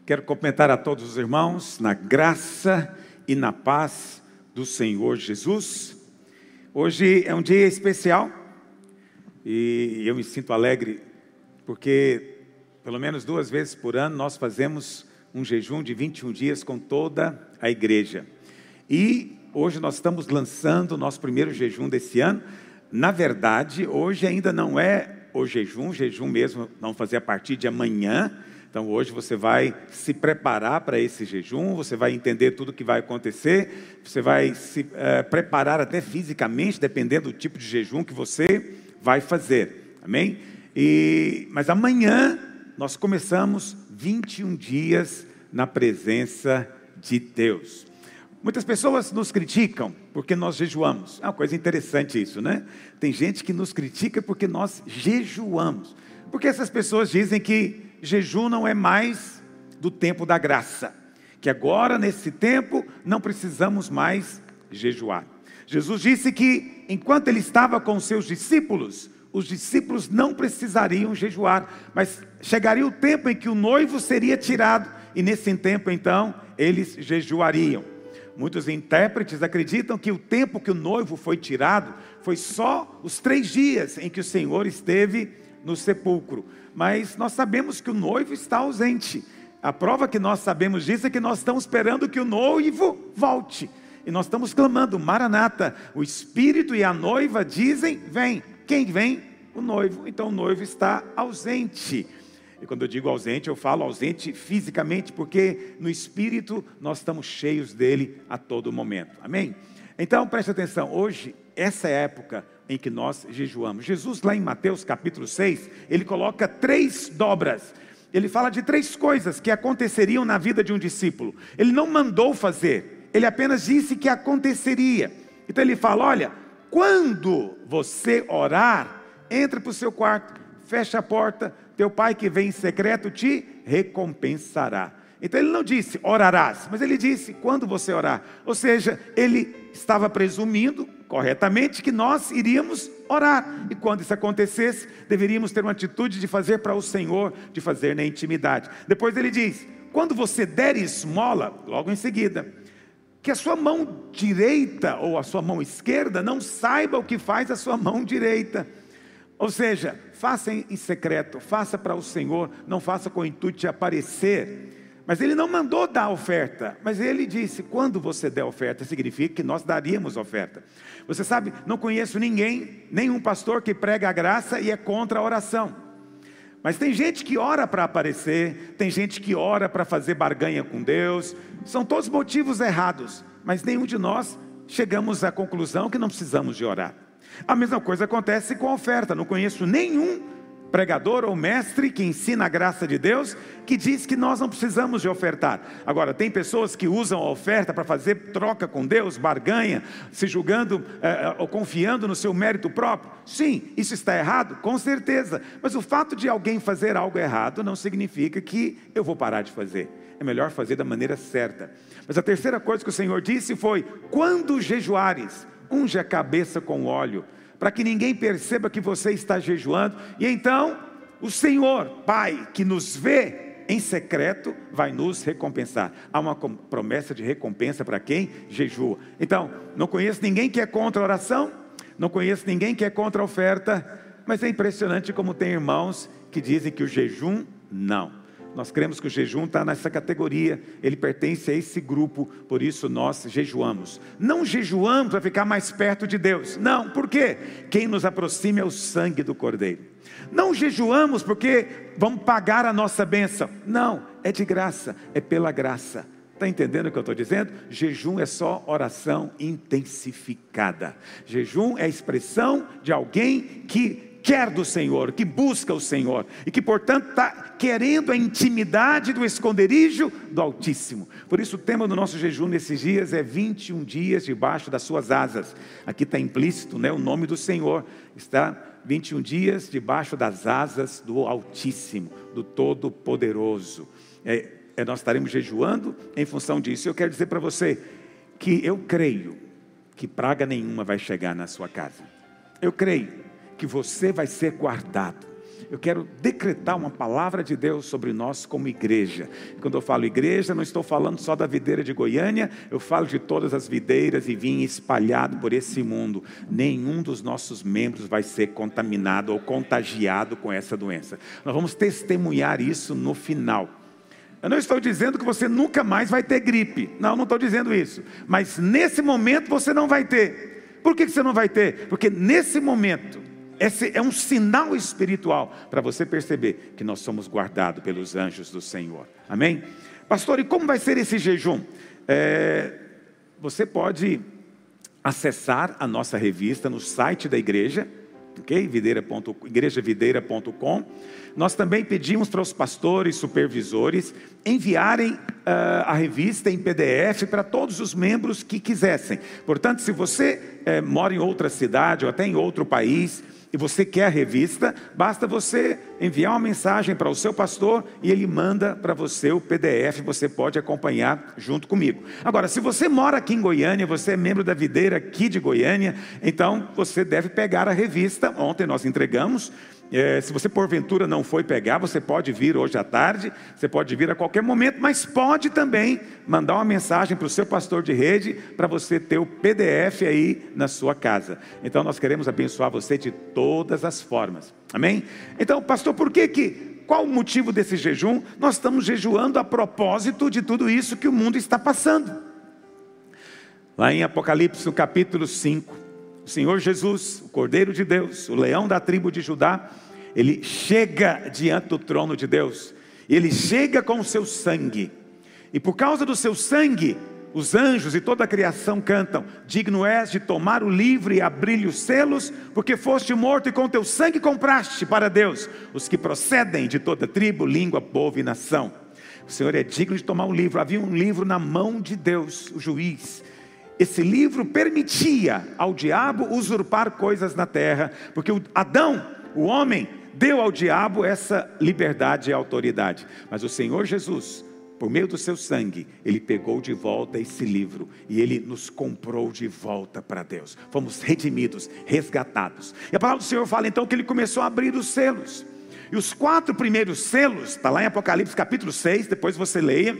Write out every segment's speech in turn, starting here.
Quero cumprimentar a todos os irmãos na graça e na paz do Senhor Jesus. Hoje é um dia especial e eu me sinto alegre porque pelo menos 2 vezes por ano nós fazemos um jejum de 21 dias com toda a igreja. E hoje nós estamos lançando o nosso primeiro jejum desse ano. Na verdade, hoje ainda não é o jejum mesmo vamos fazer a partir de amanhã. Então hoje você vai se preparar para esse jejum, você vai entender tudo o que vai acontecer, você vai se preparar até fisicamente, dependendo do tipo de jejum que você vai fazer, amém? Mas amanhã nós começamos 21 dias na presença de Deus. Muitas pessoas nos criticam porque nós jejuamos. É uma coisa interessante isso, né? Tem gente que nos critica porque nós jejuamos. Porque essas pessoas dizem que jejum não é mais do tempo da graça, que agora nesse tempo não precisamos mais jejuar. Jesus disse que enquanto ele estava com os seus discípulos, os discípulos não precisariam jejuar, mas chegaria o tempo em que o noivo seria tirado, e nesse tempo então eles jejuariam. Muitos intérpretes acreditam que o tempo que o noivo foi tirado foi só os 3 dias em que o Senhor esteve no sepulcro. Mas nós sabemos que o noivo está ausente. A prova que nós sabemos disso é que nós estamos esperando que o noivo volte. E nós estamos clamando, Maranata, o Espírito e a noiva dizem, vem. Quem vem? O noivo. Então o noivo está ausente. E quando eu digo ausente, eu falo ausente fisicamente, porque no Espírito nós estamos cheios dele a todo momento. Amém? Então preste atenção, hoje, essa é a época em que nós jejuamos. Jesus lá em Mateus capítulo 6, ele coloca 3 dobras. Ele fala de 3 coisas que aconteceriam na vida de um discípulo. Ele não mandou fazer, ele apenas disse que aconteceria. Então ele fala, olha, quando você orar, entre para o seu quarto, fecha a porta, teu pai que vem em secreto te recompensará. Então ele não disse orarás, mas ele disse quando você orar. Ou seja, ele estava presumindo corretamente que nós iríamos orar. E quando isso acontecesse, deveríamos ter uma atitude de fazer para o Senhor, de fazer na intimidade. Depois ele diz, quando você der esmola, logo em seguida, que a sua mão direita ou a sua mão esquerda não saiba o que faz a sua mão direita. Ou seja, faça em secreto, faça para o Senhor, não faça com o intuito de aparecer. Mas ele não mandou dar oferta, mas ele disse, quando você der oferta, significa que nós daríamos oferta. Você sabe, não conheço ninguém, nenhum pastor que prega a graça e é contra a oração. Mas tem gente que ora para aparecer, tem gente que ora para fazer barganha com Deus, são todos motivos errados, mas nenhum de nós chegamos à conclusão que não precisamos de orar. A mesma coisa acontece com a oferta, não conheço nenhum pregador ou mestre que ensina a graça de Deus, que diz que nós não precisamos de ofertar. Agora, tem pessoas que usam a oferta para fazer troca com Deus, barganha, se julgando ou confiando no seu mérito próprio. Sim, isso está errado? Com certeza. Mas o fato de alguém fazer algo errado não significa que eu vou parar de fazer. É melhor fazer da maneira certa. Mas a terceira coisa que o Senhor disse foi, quando jejuares, unge a cabeça com óleo, para que ninguém perceba que você está jejuando, e então o Senhor, Pai, que nos vê em secreto, vai nos recompensar. Há uma promessa de recompensa para quem jejua. Então, não conheço ninguém que é contra a oração, não conheço ninguém que é contra a oferta, mas é impressionante como tem irmãos que dizem que o jejum, não. Nós cremos que o jejum está nessa categoria, ele pertence a esse grupo, por isso nós jejuamos. Não jejuamos para ficar mais perto de Deus, não, por quê? Quem nos aproxima é o sangue do Cordeiro. Não jejuamos porque vamos pagar a nossa bênção, não, é de graça, é pela graça. Está entendendo o que eu estou dizendo? Jejum é só oração intensificada. Jejum é a expressão de alguém que quer do Senhor, que busca o Senhor, e que portanto está querendo a intimidade do esconderijo do Altíssimo. Por isso o tema do nosso jejum nesses dias é 21 dias debaixo das suas asas. Aqui está implícito, né, o nome do Senhor, está 21 dias debaixo das asas do Altíssimo, do Todo-Poderoso. Nós estaremos jejuando em função disso. Eu quero dizer para você que eu creio que praga nenhuma vai chegar na sua casa. Eu creio que você vai ser guardado. eu quero decretar uma palavra de Deus sobre nós como igreja. Quando eu falo igreja, não estou falando só da videira de Goiânia, eu falo de todas as videiras e vinho espalhado por esse mundo. Nenhum dos nossos membros vai ser contaminado ou contagiado com essa doença. Nós vamos testemunhar isso no final. Eu não estou dizendo que você nunca mais vai ter gripe. Não estou dizendo isso. Mas nesse momento você não vai ter. Por que você não vai ter? Porque nesse momento, esse é um sinal espiritual para você perceber que nós somos guardados pelos anjos do Senhor. Amém? Pastor, e como vai ser esse jejum? Você pode acessar a nossa revista no site da igreja, ok? igrejavideira.com. Nós também pedimos para os pastores, supervisores, enviarem a revista em PDF para todos os membros que quisessem. Portanto, se você mora em outra cidade ou até em outro país, e você quer a revista, basta você enviar uma mensagem para o seu pastor e ele manda para você o PDF, você pode acompanhar junto comigo. Agora, se você mora aqui em Goiânia, você é membro da videira aqui de Goiânia, então você deve pegar a revista. Ontem nós entregamos. Se você porventura não foi pegar, você pode vir hoje à tarde, você pode vir a qualquer momento, mas pode também mandar uma mensagem para o seu pastor de rede, para você ter o PDF aí na sua casa. Então nós queremos abençoar você de todas as formas, amém? Então, pastor, qual o motivo desse jejum? Nós estamos jejuando a propósito de tudo isso que o mundo está passando. Lá em Apocalipse, no capítulo 5, o Senhor Jesus, o Cordeiro de Deus, o leão da tribo de Judá, ele chega diante do trono de Deus, e ele chega com o seu sangue, e por causa do seu sangue, os anjos e toda a criação cantam: digno és de tomar o livro e abrir-lhe os selos, porque foste morto e com teu sangue compraste para Deus os que procedem de toda tribo, língua, povo e nação. O Senhor é digno de tomar o livro. Havia um livro na mão de Deus, o juiz. Esse livro permitia ao diabo usurpar coisas na terra, porque Adão, o homem, deu ao diabo essa liberdade e autoridade. Mas o Senhor Jesus, por meio do seu sangue, ele pegou de volta esse livro e ele nos comprou de volta para Deus. Fomos redimidos, resgatados. E a palavra do Senhor fala então que ele começou a abrir os selos. E os 4 primeiros selos, está lá em Apocalipse capítulo 6, depois você leia.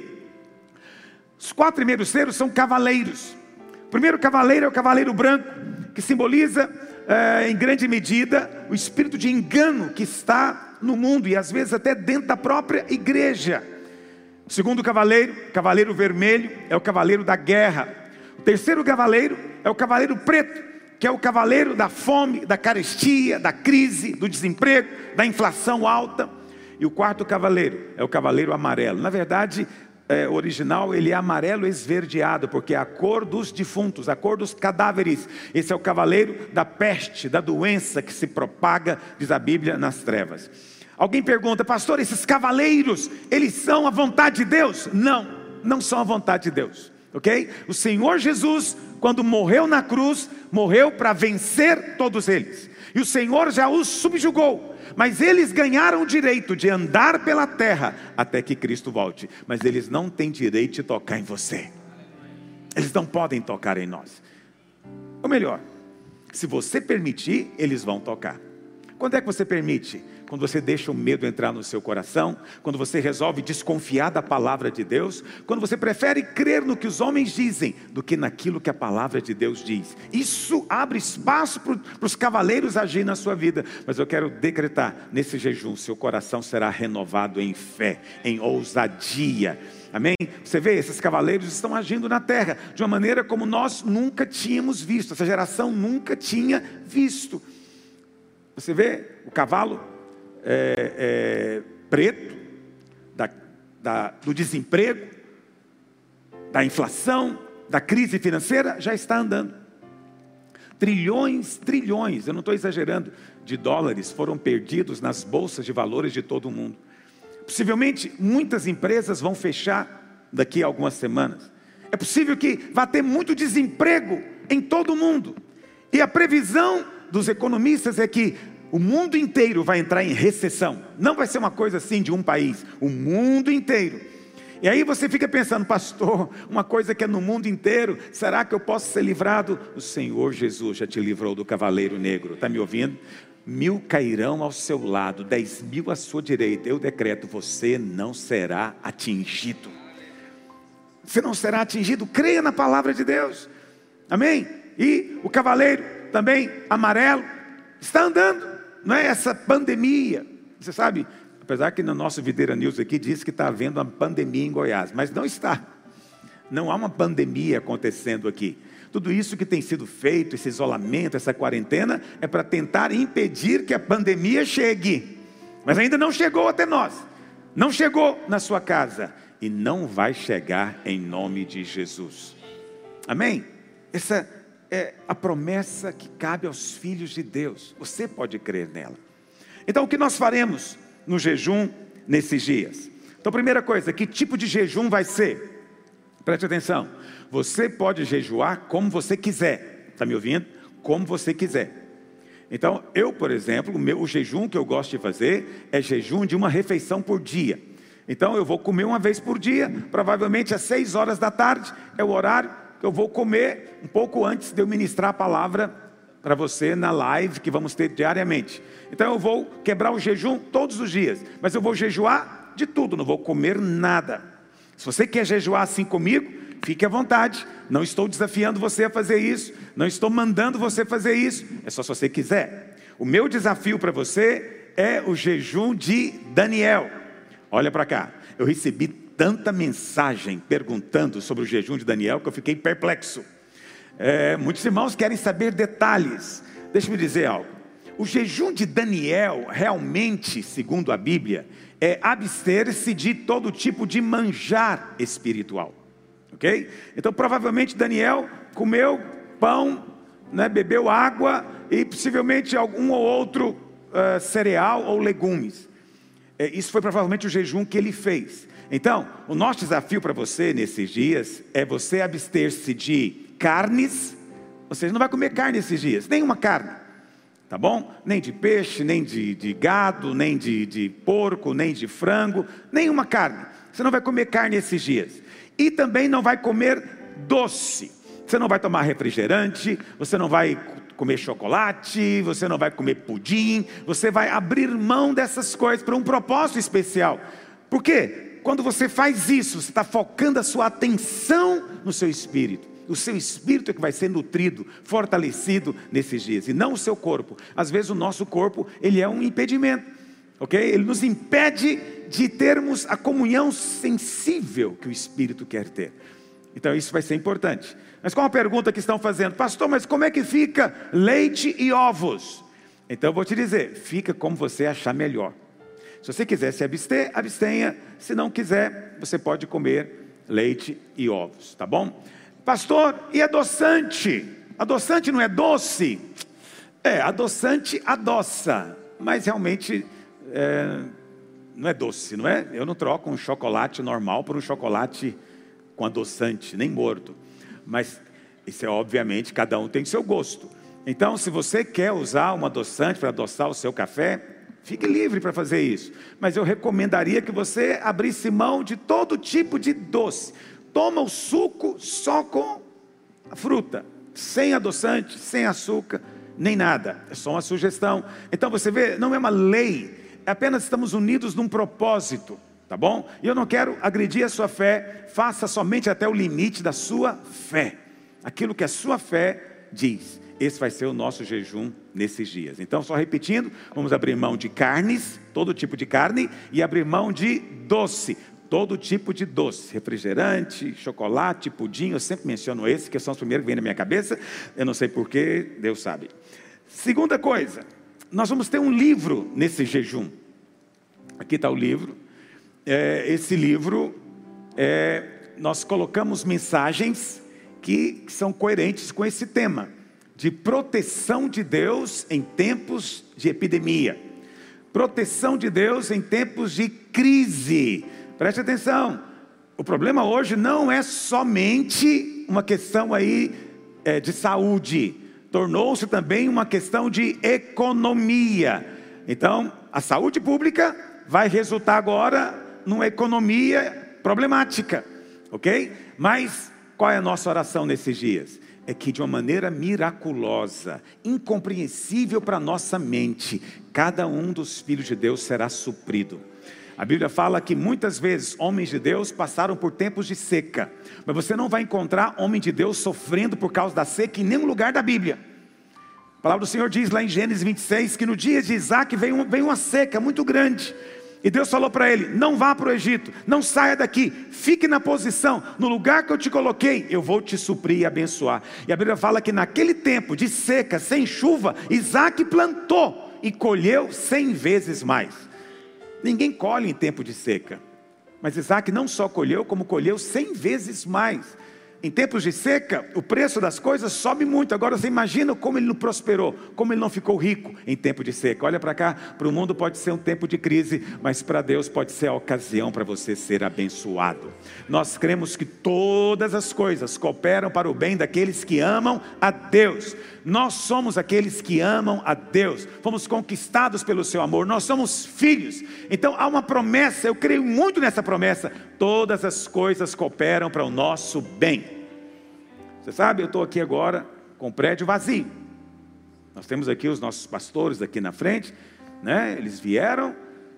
Os 4 primeiros selos são cavaleiros. O primeiro cavaleiro é o cavaleiro branco, que simboliza em grande medida o espírito de engano que está no mundo e às vezes até dentro da própria igreja. O segundo cavaleiro, cavaleiro vermelho, é o cavaleiro da guerra. O terceiro cavaleiro é o cavaleiro preto, que é o cavaleiro da fome, da carestia, da crise, do desemprego, da inflação alta. E o quarto cavaleiro é o cavaleiro amarelo. Na verdade, original, ele é amarelo esverdeado, porque é a cor dos defuntos, a cor dos cadáveres. Esse é o cavaleiro da peste, da doença que se propaga, diz a Bíblia, nas trevas. Alguém pergunta: pastor, esses cavaleiros, eles são a vontade de Deus? Não, não são a vontade de Deus, ok? O Senhor Jesus, quando morreu na cruz, morreu para vencer todos eles, e o Senhor já os subjugou. Mas eles ganharam o direito de andar pela terra até que Cristo volte. Mas eles não têm direito de tocar em você. Eles não podem tocar em nós. Ou melhor, se você permitir, eles vão tocar. Quando é que você permite? Quando você deixa o medo entrar no seu coração, quando você resolve desconfiar da palavra de Deus, quando você prefere crer no que os homens dizem do que naquilo que a palavra de Deus diz. Isso abre espaço para os cavaleiros agir na sua vida. Mas eu quero decretar: nesse jejum seu coração será renovado em fé, em ousadia. Amém? Você vê, esses cavaleiros estão agindo na terra de uma maneira como nós nunca tínhamos visto, essa geração nunca tinha visto. Você vê o cavalo preto, do desemprego, da inflação, da crise financeira, já está andando. Trilhões, eu não estou exagerando, de dólares foram perdidos nas bolsas de valores de todo o mundo. Possivelmente muitas empresas vão fechar daqui a algumas semanas. É possível que vá ter muito desemprego em todo o mundo. E a previsão dos economistas é que o mundo inteiro vai entrar em recessão. Não vai ser uma coisa assim de um país, o mundo inteiro. E aí você fica pensando, pastor, uma coisa que é no mundo inteiro, será que eu posso ser livrado? O Senhor Jesus já te livrou do cavaleiro negro, está me ouvindo? 1000 cairão ao seu lado, 10.000 à sua direita, eu decreto, você não será atingido. Você não será atingido, creia na palavra de Deus, amém? E o cavaleiro também amarelo está andando, não é essa pandemia, você sabe, apesar que no nosso Videira News aqui diz que está havendo uma pandemia em Goiás, mas não está, não há uma pandemia acontecendo aqui. Tudo isso que tem sido feito, esse isolamento, essa quarentena, é para tentar impedir que a pandemia chegue. Mas ainda não chegou até nós. Não chegou na sua casa. E não vai chegar em nome de Jesus. Amém? Essa é a promessa que cabe aos filhos de Deus. Você pode crer nela. Então o que nós faremos no jejum nesses dias? Então primeira coisa, que tipo de jejum vai ser? Preste atenção, você pode jejuar como você quiser, está me ouvindo? Como você quiser. Então, eu, por exemplo, o jejum que eu gosto de fazer é jejum de uma refeição por dia. Então, eu vou comer uma vez por dia, provavelmente às 6 horas da tarde, é o horário que eu vou comer um pouco antes de eu ministrar a palavra para você na live que vamos ter diariamente. Então, eu vou quebrar o jejum todos os dias, mas eu vou jejuar de tudo, não vou comer nada. Se você quer jejuar assim comigo, fique à vontade. Não estou desafiando você a fazer isso. Não estou mandando você fazer isso. É só se você quiser. O meu desafio para você é o jejum de Daniel. Olha para cá. Eu recebi tanta mensagem perguntando sobre o jejum de Daniel que eu fiquei perplexo. Muitos irmãos querem saber detalhes. Deixa-me dizer algo. O jejum de Daniel realmente, segundo a Bíblia, é abster-se de todo tipo de manjar espiritual, ok? Então provavelmente Daniel comeu pão, né, bebeu água e possivelmente algum ou outro cereal ou legumes. Isso foi provavelmente o jejum que ele fez. Então o nosso desafio para você nesses dias é você abster-se de carnes, ou seja, não vai comer carne esses dias, nenhuma carne. Tá bom? Nem de peixe, nem de gado, nem de porco, nem de frango, nenhuma carne. Você não vai comer carne esses dias. E também não vai comer doce. Você não vai tomar refrigerante, você não vai comer chocolate, você não vai comer pudim. Você vai abrir mão dessas coisas para um propósito especial. Por quê? Quando você faz isso, você está focando a sua atenção no seu espírito. O seu espírito é que vai ser nutrido, fortalecido nesses dias, e não o seu corpo. Às vezes o nosso corpo, ele é um impedimento, ok? Ele nos impede de termos a comunhão sensível que o espírito quer ter. Então isso vai ser importante. Mas qual a pergunta que estão fazendo? Pastor, mas como é que fica leite e ovos? Então eu vou te dizer, fica como você achar melhor. Se você quiser se abster, abstenha. Se não quiser, você pode comer leite e ovos, tá bom? Pastor, e adoçante? Adoçante não é doce? Adoçante adoça, mas realmente não é doce, não é? Eu não troco um chocolate normal por um chocolate com adoçante, nem morto. Mas isso é obviamente, cada um tem seu gosto. Então, se você quer usar um adoçante para adoçar o seu café, fique livre para fazer isso. Mas eu recomendaria que você abrisse mão de todo tipo de doce. Toma o suco só com a fruta, sem adoçante, sem açúcar, nem nada. É só uma sugestão. Então você vê, não é uma lei, apenas estamos unidos num propósito, tá bom? E eu não quero agredir a sua fé, faça somente até o limite da sua fé. Aquilo que a sua fé diz. Esse vai ser o nosso jejum nesses dias. Então, só repetindo, vamos abrir mão de carnes, todo tipo de carne, e abrir mão de doce. Todo tipo de doce, refrigerante, chocolate, pudim, eu sempre menciono esse, que são os primeiros que vêm na minha cabeça, eu não sei porquê, Deus sabe. Segunda coisa, nós vamos ter um livro nesse jejum. Aqui está o livro. Esse livro, nós colocamos mensagens que são coerentes com esse tema, de proteção de Deus em tempos de epidemia. Proteção de Deus em tempos de crise. Preste atenção, o problema hoje não é somente uma questão aí de saúde, tornou-se também uma questão de economia. Então, a saúde pública vai resultar agora numa economia problemática, ok? Mas qual é a nossa oração nesses dias? É que de uma maneira miraculosa, incompreensível para a nossa mente, cada um dos filhos de Deus será suprido. A Bíblia fala que muitas vezes homens de Deus passaram por tempos de seca, mas você não vai encontrar homem de Deus sofrendo por causa da seca em nenhum lugar da Bíblia. A palavra do Senhor diz lá em Gênesis 26, que no dia de Isaac veio uma seca muito grande, e Deus falou para ele: não vá para o Egito, não saia daqui, fique na posição, no lugar que eu te coloquei, eu vou te suprir e abençoar. E a Bíblia fala que naquele tempo de seca, sem chuva, Isaac plantou e colheu 100 vezes mais. Ninguém colhe em tempo de seca, mas Isaac não só colheu, como colheu 100 vezes mais. Em tempos de seca, o preço das coisas sobe muito. Agora você imagina como ele não prosperou, como ele não ficou rico em tempo de seca. Olha para cá, para o mundo pode ser um tempo de crise, mas para Deus pode ser a ocasião para você ser abençoado. Nós cremos que todas as coisas cooperam para o bem daqueles que amam a Deus. Nós somos aqueles que amam a Deus, fomos conquistados pelo seu amor, nós somos filhos. Então há uma promessa, eu creio muito nessa promessa: todas as coisas cooperam para o nosso bem. Você sabe, eu estou aqui agora com o prédio vazio. Nós temos aqui os nossos pastores aqui na frente, né? Eles vieram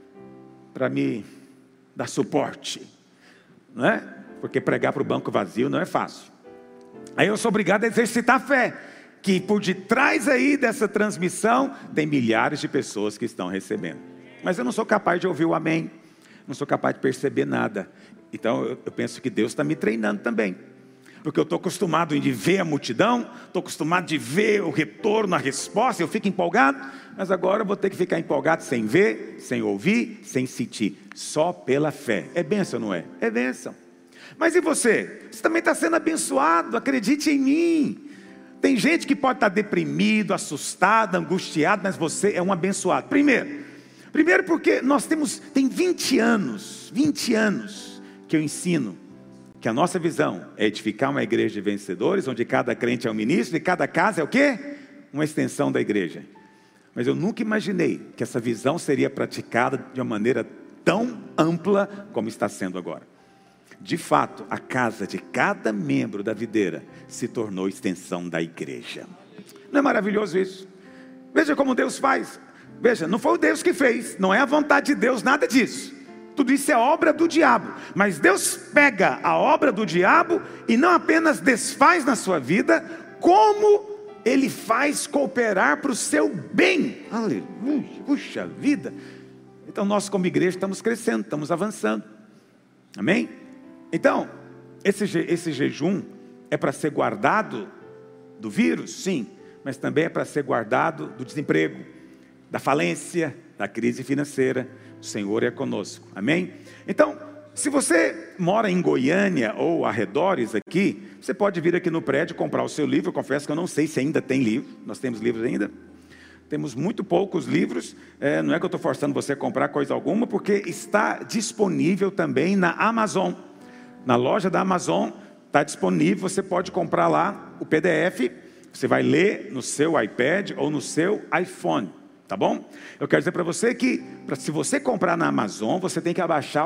para me dar suporte, né? Porque pregar para o banco vazio não é fácil. Aí eu sou obrigado a exercitar a fé, que por detrás aí dessa transmissão tem milhares de pessoas que estão recebendo. Mas eu não sou capaz de ouvir o amém, não sou capaz de perceber nada. Então eu penso que Deus está me treinando também, porque eu estou acostumado em ver a multidão, estou acostumado de ver o retorno, a resposta, eu fico empolgado, mas agora eu vou ter que ficar empolgado sem ver, sem ouvir, sem sentir, só pela fé. É bênção, não é? É bênção. Mas e você? Você também está sendo abençoado, acredite em mim. Tem gente que pode estar deprimido, assustado, angustiado, mas você é um abençoado. Primeiro porque tem 20 anos que eu ensino que a nossa visão é edificar uma igreja de vencedores, onde cada crente é um ministro e cada casa é o quê? Uma extensão da igreja. Mas eu nunca imaginei que essa visão seria praticada de uma maneira tão ampla como está sendo agora. De fato, a casa de cada membro da videira se tornou extensão da igreja. Não é maravilhoso isso? Veja como Deus faz. Veja, não foi o Deus que fez, não é a vontade de Deus, nada disso. Tudo isso é obra do diabo. Mas Deus pega a obra do diabo e não apenas desfaz na sua vida, como Ele faz cooperar para o seu bem. Aleluia, puxa vida. Então nós como igreja estamos crescendo, estamos avançando. Amém? Então, esse jejum é para ser guardado do vírus? Sim, mas também é para ser guardado do desemprego, da falência, da crise financeira. O Senhor é conosco, amém? Então, se você mora em Goiânia ou arredores aqui, você pode vir aqui no prédio comprar o seu livro. Eu confesso que eu não sei se ainda tem livro. Nós temos livros ainda? Temos muito poucos livros, não é que eu estou forçando você a comprar coisa alguma, porque está disponível também na Amazon. Na loja da Amazon está disponível, você pode comprar lá o PDF, você vai ler no seu iPad ou no seu iPhone, tá bom? Eu quero dizer para você que, se você comprar na Amazon, você tem que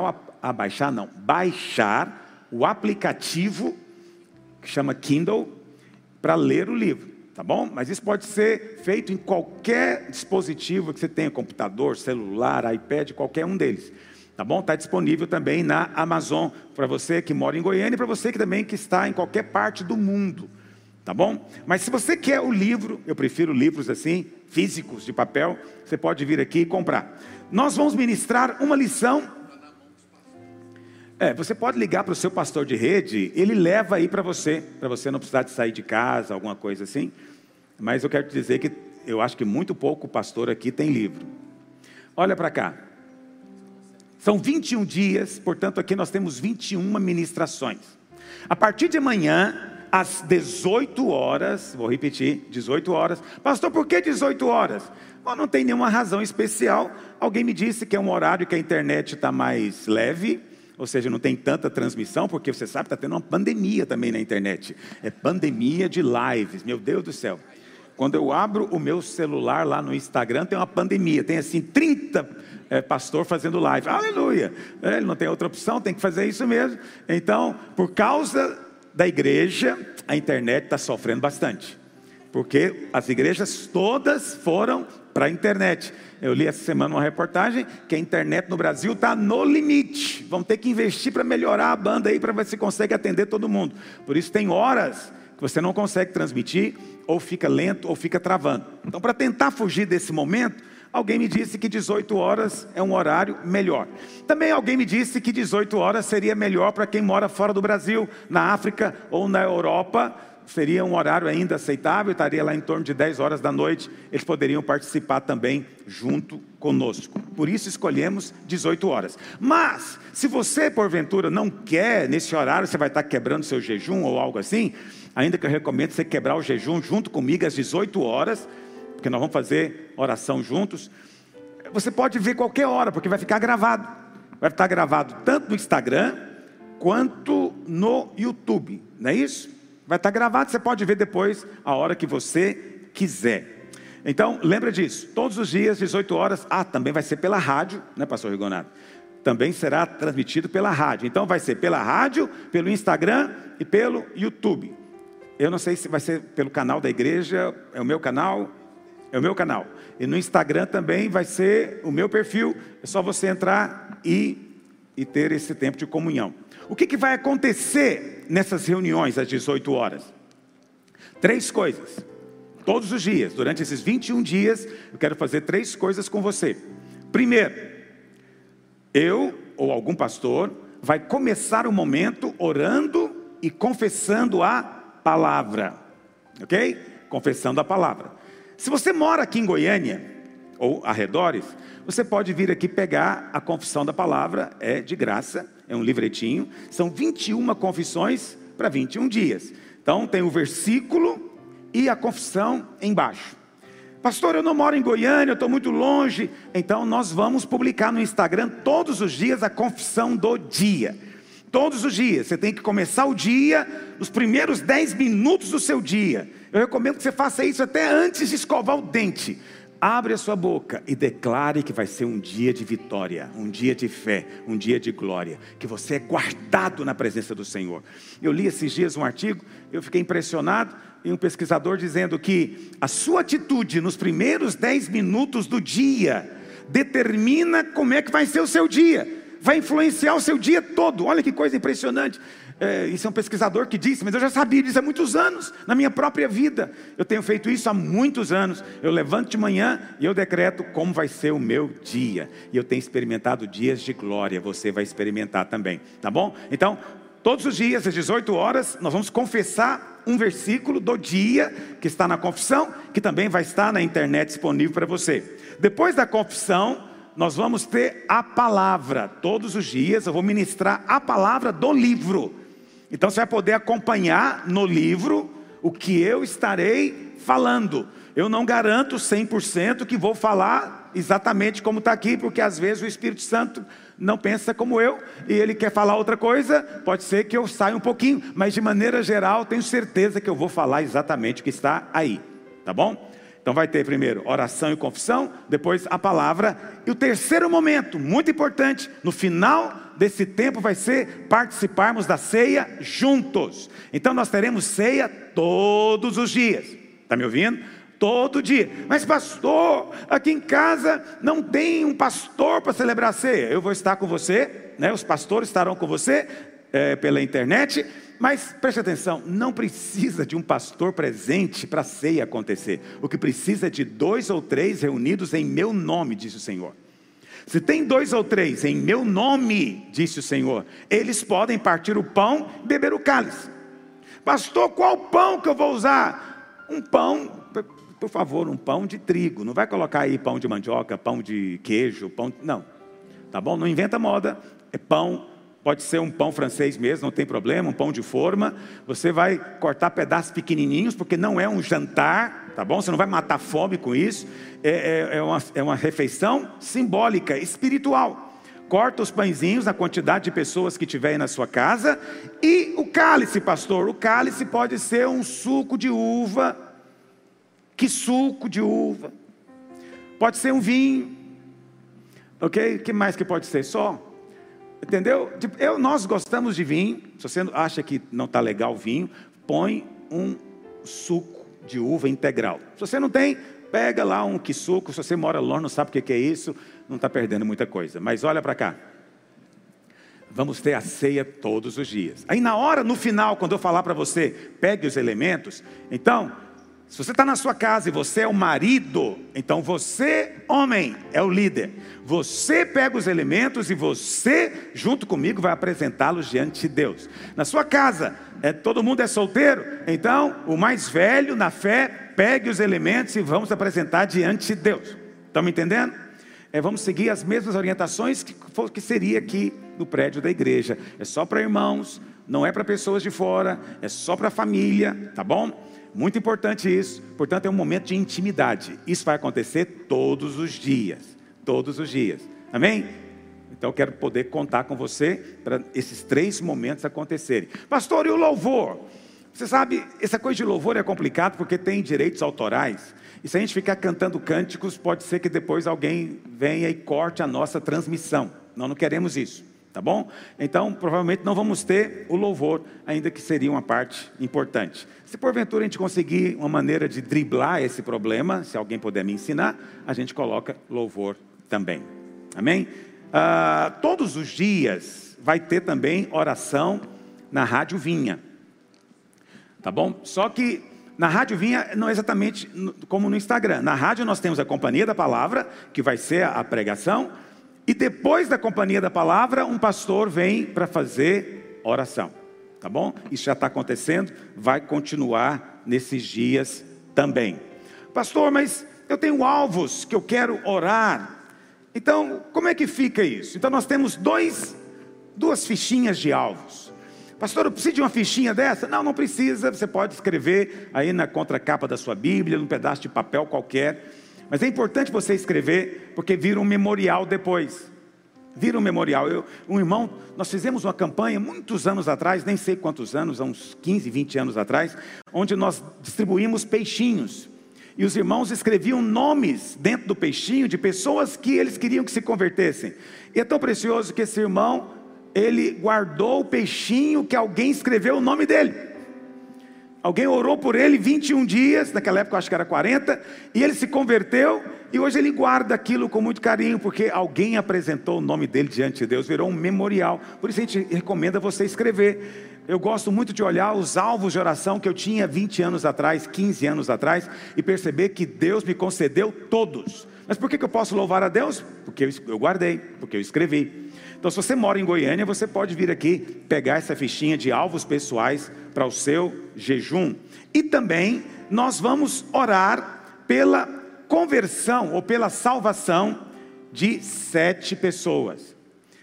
baixar o aplicativo que chama Kindle para ler o livro, tá bom? Mas isso pode ser feito em qualquer dispositivo que você tenha, computador, celular, iPad, qualquer um deles. Tá bom? Está disponível também na Amazon, para você que mora em Goiânia e para você que também que está em qualquer parte do mundo. Tá bom? Mas se você quer o livro, eu prefiro livros assim, físicos, de papel, você pode vir aqui e comprar. Nós vamos ministrar uma lição. Você pode ligar para o seu pastor de rede, ele leva aí para você não precisar de sair de casa, alguma coisa assim. Mas eu quero te dizer que eu acho que muito pouco pastor aqui tem livro. Olha para cá. São 21 dias, portanto aqui nós temos 21 ministrações. A partir de amanhã, às 18 horas, vou repetir, 18 horas. Pastor, por que 18 horas? Bom, não tem nenhuma razão especial. Alguém me disse que é um horário que a internet está mais leve, ou seja, não tem tanta transmissão, porque você sabe que está tendo uma pandemia também na internet. É pandemia de lives, meu Deus do céu. Quando eu abro o meu celular lá no Instagram, tem uma pandemia, tem assim 30 pastor fazendo live. Aleluia! Ele não tem outra opção, tem que fazer isso mesmo. Então, por causa da igreja, a internet está sofrendo bastante. Porque as igrejas todas foram para a internet. Eu li essa semana uma reportagem que a internet no Brasil está no limite. Vamos ter que investir para melhorar a banda aí, para ver se consegue atender todo mundo. Por isso tem horas que você não consegue transmitir, ou fica lento, ou fica travando. Então, para tentar fugir desse momento, alguém me disse que 18 horas é um horário melhor. Também alguém me disse que 18 horas seria melhor para quem mora fora do Brasil, na África ou na Europa. Seria um horário ainda aceitável, estaria lá em torno de 10 horas da noite. Eles poderiam participar também junto conosco. Por isso escolhemos 18 horas. Mas, se você porventura não quer nesse horário, você vai estar quebrando seu jejum ou algo assim, ainda que eu recomendo você quebrar o jejum junto comigo às 18 horas, porque nós vamos fazer oração juntos. Você pode ver qualquer hora, porque vai ficar gravado. Vai estar gravado tanto no Instagram, quanto no YouTube, não é isso? Vai estar gravado, você pode ver depois a hora que você quiser. Então, lembra disso, todos os dias, 18 horas, também vai ser pela rádio, né, pastor Rigonato? Também será transmitido pela rádio. Então vai ser pela rádio, pelo Instagram e pelo YouTube. Eu não sei se vai ser pelo canal da igreja, é o meu canal. E no Instagram também vai ser o meu perfil, é só você entrar e ter esse tempo de comunhão. O que vai acontecer nessas reuniões às 18 horas? 3 coisas. Todos os dias, durante esses 21 dias, eu quero fazer 3 coisas com você. Primeiro, eu ou algum pastor vai começar o momento orando e confessando a palavra. Ok? Confessando a palavra. Se você mora aqui em Goiânia, ou arredores, você pode vir aqui pegar a confissão da palavra, é de graça, é um livretinho, são 21 confissões para 21 dias. Então tem o versículo e a confissão embaixo. Pastor, eu não moro em Goiânia, eu estou muito longe. Então nós vamos publicar no Instagram todos os dias a confissão do dia. Todos os dias, você tem que começar o dia, os primeiros 10 minutos do seu dia. Eu recomendo que você faça isso até antes de escovar o dente. Abre a sua boca e declare que vai ser um dia de vitória, um dia de fé, um dia de glória, que você é guardado na presença do Senhor. Eu li esses dias um artigo, eu fiquei impressionado, e um pesquisador dizendo que a sua atitude nos primeiros 10 minutos do dia determina como é que vai ser o seu dia, vai influenciar o seu dia todo. Olha que coisa impressionante. Isso é um pesquisador que disse, mas eu já sabia disso há muitos anos, na minha própria vida. Eu tenho feito isso há muitos anos. Eu levanto de manhã e eu decreto como vai ser o meu dia. E eu tenho experimentado dias de glória, você vai experimentar também, tá bom? Então, todos os dias, às 18 horas, nós vamos confessar um versículo do dia, que está na confissão, que também vai estar na internet disponível para você. Depois da confissão, nós vamos ter a palavra. Todos os dias eu vou ministrar a palavra do livro. Então você vai poder acompanhar no livro o que eu estarei falando. Eu não garanto 100% que vou falar exatamente como está aqui, porque às vezes o Espírito Santo não pensa como eu, e ele quer falar outra coisa, pode ser que eu saia um pouquinho, mas de maneira geral tenho certeza que eu vou falar exatamente o que está aí, tá bom? Então vai ter primeiro oração e confissão, depois a palavra, e o terceiro momento, muito importante, no final desse tempo vai ser participarmos da ceia juntos. Então nós teremos ceia todos os dias, está me ouvindo? Todo dia. Mas pastor, aqui em casa não tem um pastor para celebrar a ceia. Eu vou estar com você, né? Os pastores estarão com você pela internet. Mas preste atenção, não precisa de um pastor presente para a ceia acontecer. O que precisa é de 2 ou 3 reunidos em meu nome, disse o Senhor. Se tem 2 ou 3 em meu nome, disse o Senhor, eles podem partir o pão e beber o cálice. Pastor, qual pão que eu vou usar? Um pão, por favor, um pão de trigo. Não vai colocar aí pão de mandioca, pão de queijo, não. Tá bom? Não inventa moda, é pão. Pode ser um pão francês mesmo, não tem problema, um pão de forma. Você vai cortar pedaços pequenininhos, porque não é um jantar, tá bom? Você não vai matar fome com isso. É uma refeição simbólica, espiritual. Corta os pãezinhos na quantidade de pessoas que tiver aí na sua casa. E o cálice, pastor? O cálice pode ser um suco de uva. Que suco de uva? Pode ser um vinho. ok? O que mais que pode ser? Só, entendeu? Nós gostamos de vinho. Se você acha que não está legal o vinho, põe um suco de uva integral. Se você não tem, pega lá um quisuco. Se você mora longe, não sabe o que é isso, não está perdendo muita coisa. Mas olha para cá. Vamos ter a ceia todos os dias. Aí na hora, no final, quando eu falar para você, pegue os elementos. Então, se você está na sua casa e você é o marido, então você, homem, é o líder. Você pega os elementos e você, junto comigo, vai apresentá-los diante de Deus. Na sua casa, todo mundo é solteiro, então o mais velho na fé, pegue os elementos e vamos apresentar diante de Deus. Estão me entendendo? Vamos seguir as mesmas orientações que seria aqui no prédio da igreja. É só para irmãos, não é para pessoas de fora, é só para a família, tá bom? Muito importante isso. Portanto, é um momento de intimidade. Isso vai acontecer todos os dias. Todos os dias. Amém? Então eu quero poder contar com você para esses 3 momentos acontecerem. Pastor, e o louvor? Você sabe, essa coisa de louvor é complicado porque tem direitos autorais. E se a gente ficar cantando cânticos, pode ser que depois alguém venha e corte a nossa transmissão. Nós não queremos isso, tá bom? Então, provavelmente não vamos ter o louvor, ainda que seria uma parte importante. Se porventura a gente conseguir uma maneira de driblar esse problema, se alguém puder me ensinar, a gente coloca louvor também. Amém? Todos os dias vai ter também oração na Rádio Vinha. Tá bom? Só que na Rádio Vinha não é exatamente como no Instagram. Na rádio nós temos a Companhia da Palavra, que vai ser a pregação. E depois da Companhia da Palavra, um pastor vem para fazer oração. Tá bom? Isso já está acontecendo, vai continuar nesses dias também. Pastor, mas eu tenho alvos que eu quero orar. Então, como é que fica isso? Então nós temos duas fichinhas de alvos. Pastor, eu preciso de uma fichinha dessa? Não, não precisa, você pode escrever aí na contracapa da sua Bíblia, num pedaço de papel qualquer. Mas é importante você escrever, porque vira um memorial depois. Vira um memorial. Um irmão, nós fizemos uma campanha muitos anos atrás, nem sei quantos anos, há uns 15, 20 anos atrás, onde nós distribuímos peixinhos. E os irmãos escreviam nomes dentro do peixinho de pessoas que eles queriam que se convertessem. E é tão precioso que esse irmão, ele guardou o peixinho que alguém escreveu o nome dele. Alguém orou por ele 21 dias, naquela época eu acho que era 40, e ele se converteu, e hoje ele guarda aquilo com muito carinho, porque alguém apresentou o nome dele diante de Deus, virou um memorial. Por isso a gente recomenda você escrever. Eu gosto muito de olhar os alvos de oração que eu tinha 20 anos atrás, 15 anos atrás, e perceber que Deus me concedeu todos. Mas por que eu posso louvar a Deus? Porque eu guardei, porque eu escrevi. Então, se você mora em Goiânia, você pode vir aqui pegar essa fichinha de alvos pessoais para o seu jejum. E também nós vamos orar pela conversão ou pela salvação de 7 pessoas.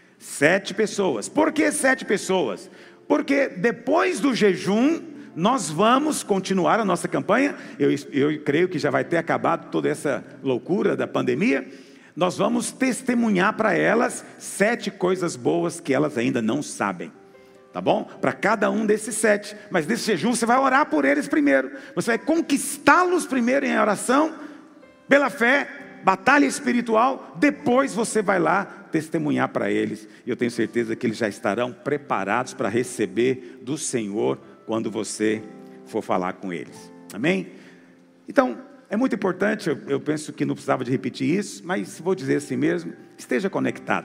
7 pessoas. Por que 7 pessoas? Porque depois do jejum, nós vamos continuar a nossa campanha. Eu creio que já vai ter acabado toda essa loucura da pandemia. Nós vamos testemunhar para elas 7 coisas boas que elas ainda não sabem. Tá bom? Para cada um desses 7. Mas nesse jejum você vai orar por eles primeiro. Você vai conquistá-los primeiro em oração, pela fé, batalha espiritual. Depois você vai lá testemunhar para eles. E eu tenho certeza que eles já estarão preparados para receber do Senhor quando você for falar com eles. Amém? Então, é muito importante, eu penso que não precisava de repetir isso, mas vou dizer assim mesmo, esteja conectado.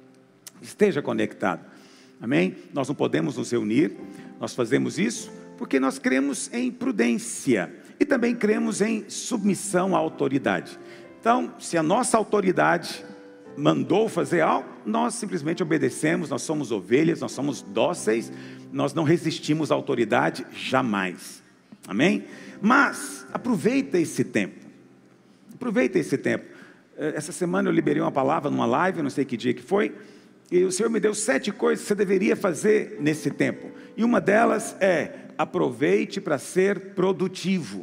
Esteja conectado. Amém? Nós não podemos nos reunir, nós fazemos isso porque nós cremos em prudência e também cremos em submissão à autoridade. Então, se a nossa autoridade mandou fazer algo, nós simplesmente obedecemos, nós somos ovelhas, nós somos dóceis, nós não resistimos à autoridade jamais. Amém? Mas aproveita esse tempo. Aproveita esse tempo. Essa semana eu liberei uma palavra numa live, não sei que dia que foi, e o Senhor me deu 7 coisas que você deveria fazer nesse tempo. E uma delas é: aproveite para ser produtivo.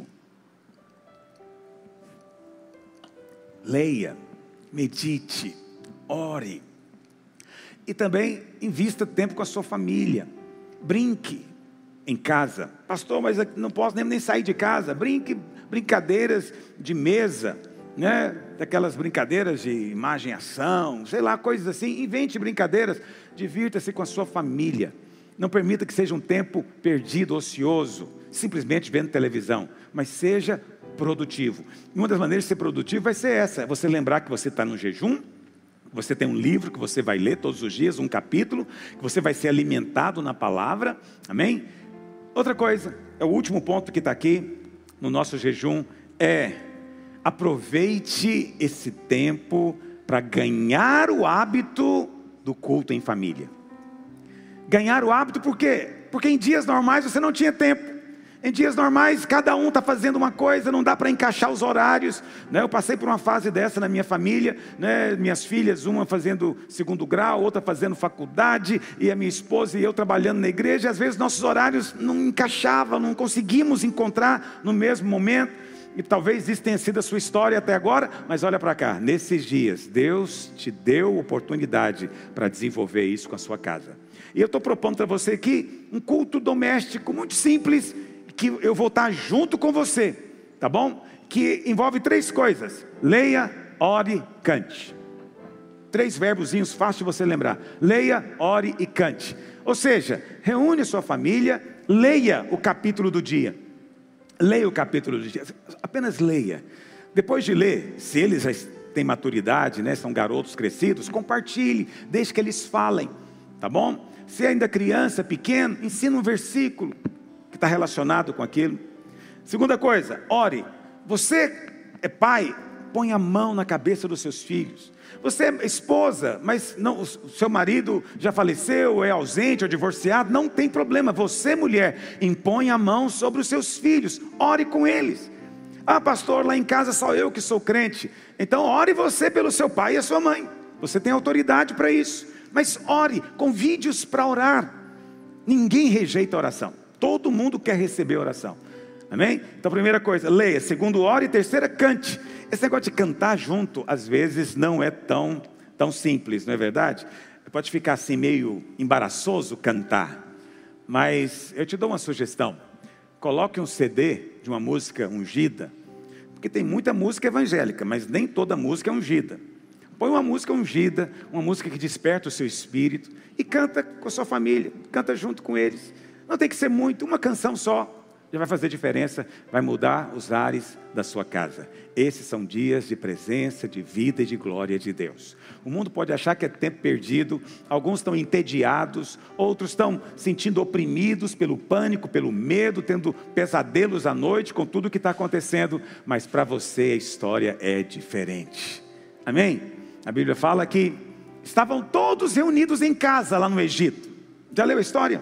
Leia, medite, ore. E também invista tempo com a sua família. Brinque em casa. Pastor, mas não posso nem sair de casa. Brinque, brincadeiras de mesa. né? Daquelas brincadeiras de imagem e ação, sei lá, coisas assim. Invente brincadeiras, divirta-se com a sua família. Não permita que seja um tempo perdido, ocioso, simplesmente vendo televisão, mas seja produtivo. Uma das maneiras de ser produtivo vai ser essa: você lembrar que você está no jejum, você tem um livro que você vai ler todos os dias, um capítulo, que você vai ser alimentado na palavra, amém? Outra coisa, é o último ponto que está aqui no nosso jejum, aproveite esse tempo para ganhar o hábito do culto em família. Ganhar o hábito por quê? Porque em dias normais você não tinha tempo. Em dias normais, cada um está fazendo uma coisa, não dá para encaixar os horários, né? Eu passei por uma fase dessa na minha família, né? Minhas filhas, uma fazendo 2º grau, outra fazendo faculdade, e a minha esposa e eu trabalhando na igreja. Às vezes nossos horários não encaixavam, não conseguimos encontrar no mesmo momento. E talvez isso tenha sido a sua história até agora, mas olha para cá, nesses dias, Deus te deu oportunidade para desenvolver isso com a sua casa. E eu estou propondo para você aqui um culto doméstico muito simples, que eu vou estar junto com você, tá bom? Que envolve 3 coisas: leia, ore, cante. 3 verbozinhos fácil de você lembrar: leia, ore e cante. Ou seja, reúne a sua família, leia o capítulo do dia. Leia o capítulo do dia, apenas leia. Depois de ler, se eles já têm maturidade, né, são garotos crescidos, compartilhe, deixe que eles falem, tá bom? Se ainda é criança, pequeno, ensina um versículo que está relacionado com aquilo. Segunda coisa, ore. Você é pai, põe a mão na cabeça dos seus filhos. Você é esposa, mas não, o seu marido já faleceu, é ausente ou divorciado, não tem problema. Você, mulher, impõe a mão sobre os seus filhos, ore com eles. Ah, pastor, lá em casa só eu que sou crente. Então ore você pelo seu pai e a sua mãe. Você tem autoridade para isso. Mas ore, convide-os para orar. Ninguém rejeita a oração. Todo mundo quer receber oração, amém? Então, primeira coisa, leia. Segundo, ore. E terceira, cante. Esse negócio de cantar junto, às vezes não é tão simples, não é verdade? Pode ficar assim meio embaraçoso cantar, mas eu te dou uma sugestão: coloque um CD de uma música ungida, porque tem muita música evangélica, mas nem toda música é ungida. Põe uma música ungida, uma música que desperta o seu espírito, e canta com a sua família, canta junto com eles. Não tem que ser muito, uma canção só já vai fazer diferença, vai mudar os ares da sua casa. Esses são dias de presença, de vida e de glória de Deus. O mundo pode achar que é tempo perdido, alguns estão entediados, outros estão sentindo oprimidos pelo pânico, pelo medo, tendo pesadelos à noite com tudo o que está acontecendo, mas para você a história é diferente, amém? A Bíblia fala que estavam todos reunidos em casa lá no Egito. Já leu a história?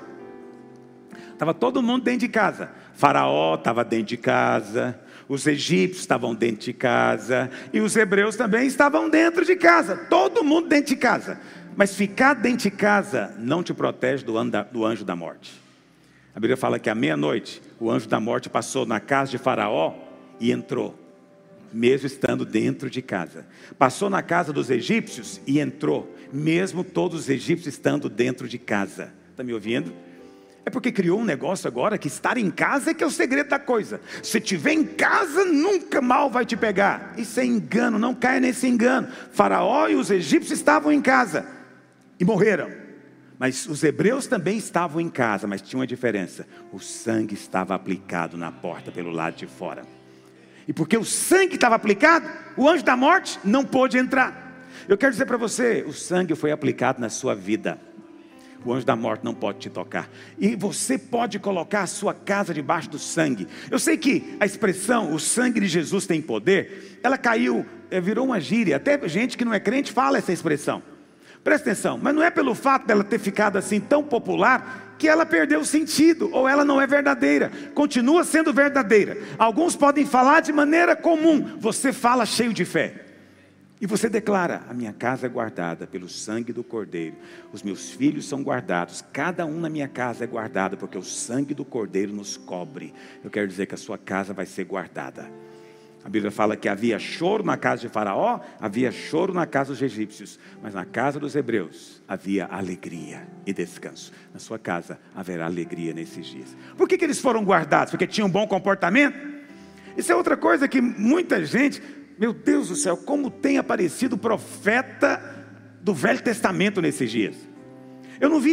Estava todo mundo dentro de casa. Faraó estava dentro de casa, os egípcios estavam dentro de casa, e os hebreus também estavam dentro de casa. Todo mundo dentro de casa. Mas ficar dentro de casa não te protege do anjo da morte. A Bíblia fala que à meia-noite o anjo da morte passou na casa de Faraó e entrou, mesmo estando dentro de casa. Passou na casa dos egípcios e entrou, mesmo todos os egípcios estando dentro de casa. Está me ouvindo? É porque criou um negócio agora que estar em casa é que é o segredo da coisa. Se estiver em casa, nunca mal vai te pegar. Isso é engano, não caia nesse engano. Faraó e os egípcios estavam em casa e morreram. Mas os hebreus também estavam em casa, mas tinha uma diferença: o sangue estava aplicado na porta pelo lado de fora. E porque o sangue estava aplicado, o anjo da morte não pôde entrar. Eu quero dizer para você, o sangue foi aplicado na sua vida. O anjo da morte não pode te tocar. E você pode colocar a sua casa debaixo do sangue. Eu sei que a expressão, o sangue de Jesus tem poder, ela caiu, virou uma gíria. Até gente que não é crente fala essa expressão. Presta atenção, mas não é pelo fato dela ter ficado assim tão popular que ela perdeu o sentido, ou ela não é verdadeira. Continua sendo verdadeira. Alguns podem falar de maneira comum, você fala cheio de fé. E você declara: a minha casa é guardada pelo sangue do Cordeiro. Os meus filhos são guardados. Cada um na minha casa é guardado, porque o sangue do Cordeiro nos cobre. Eu quero dizer que a sua casa vai ser guardada. A Bíblia fala que havia choro na casa de Faraó, havia choro na casa dos egípcios, mas na casa dos hebreus havia alegria e descanso. Na sua casa haverá alegria nesses dias. Por que eles foram guardados? Porque tinham um bom comportamento? Isso é outra coisa que muita gente Meu Deus do céu, como tem aparecido profeta do Velho Testamento nesses dias. Eu não vi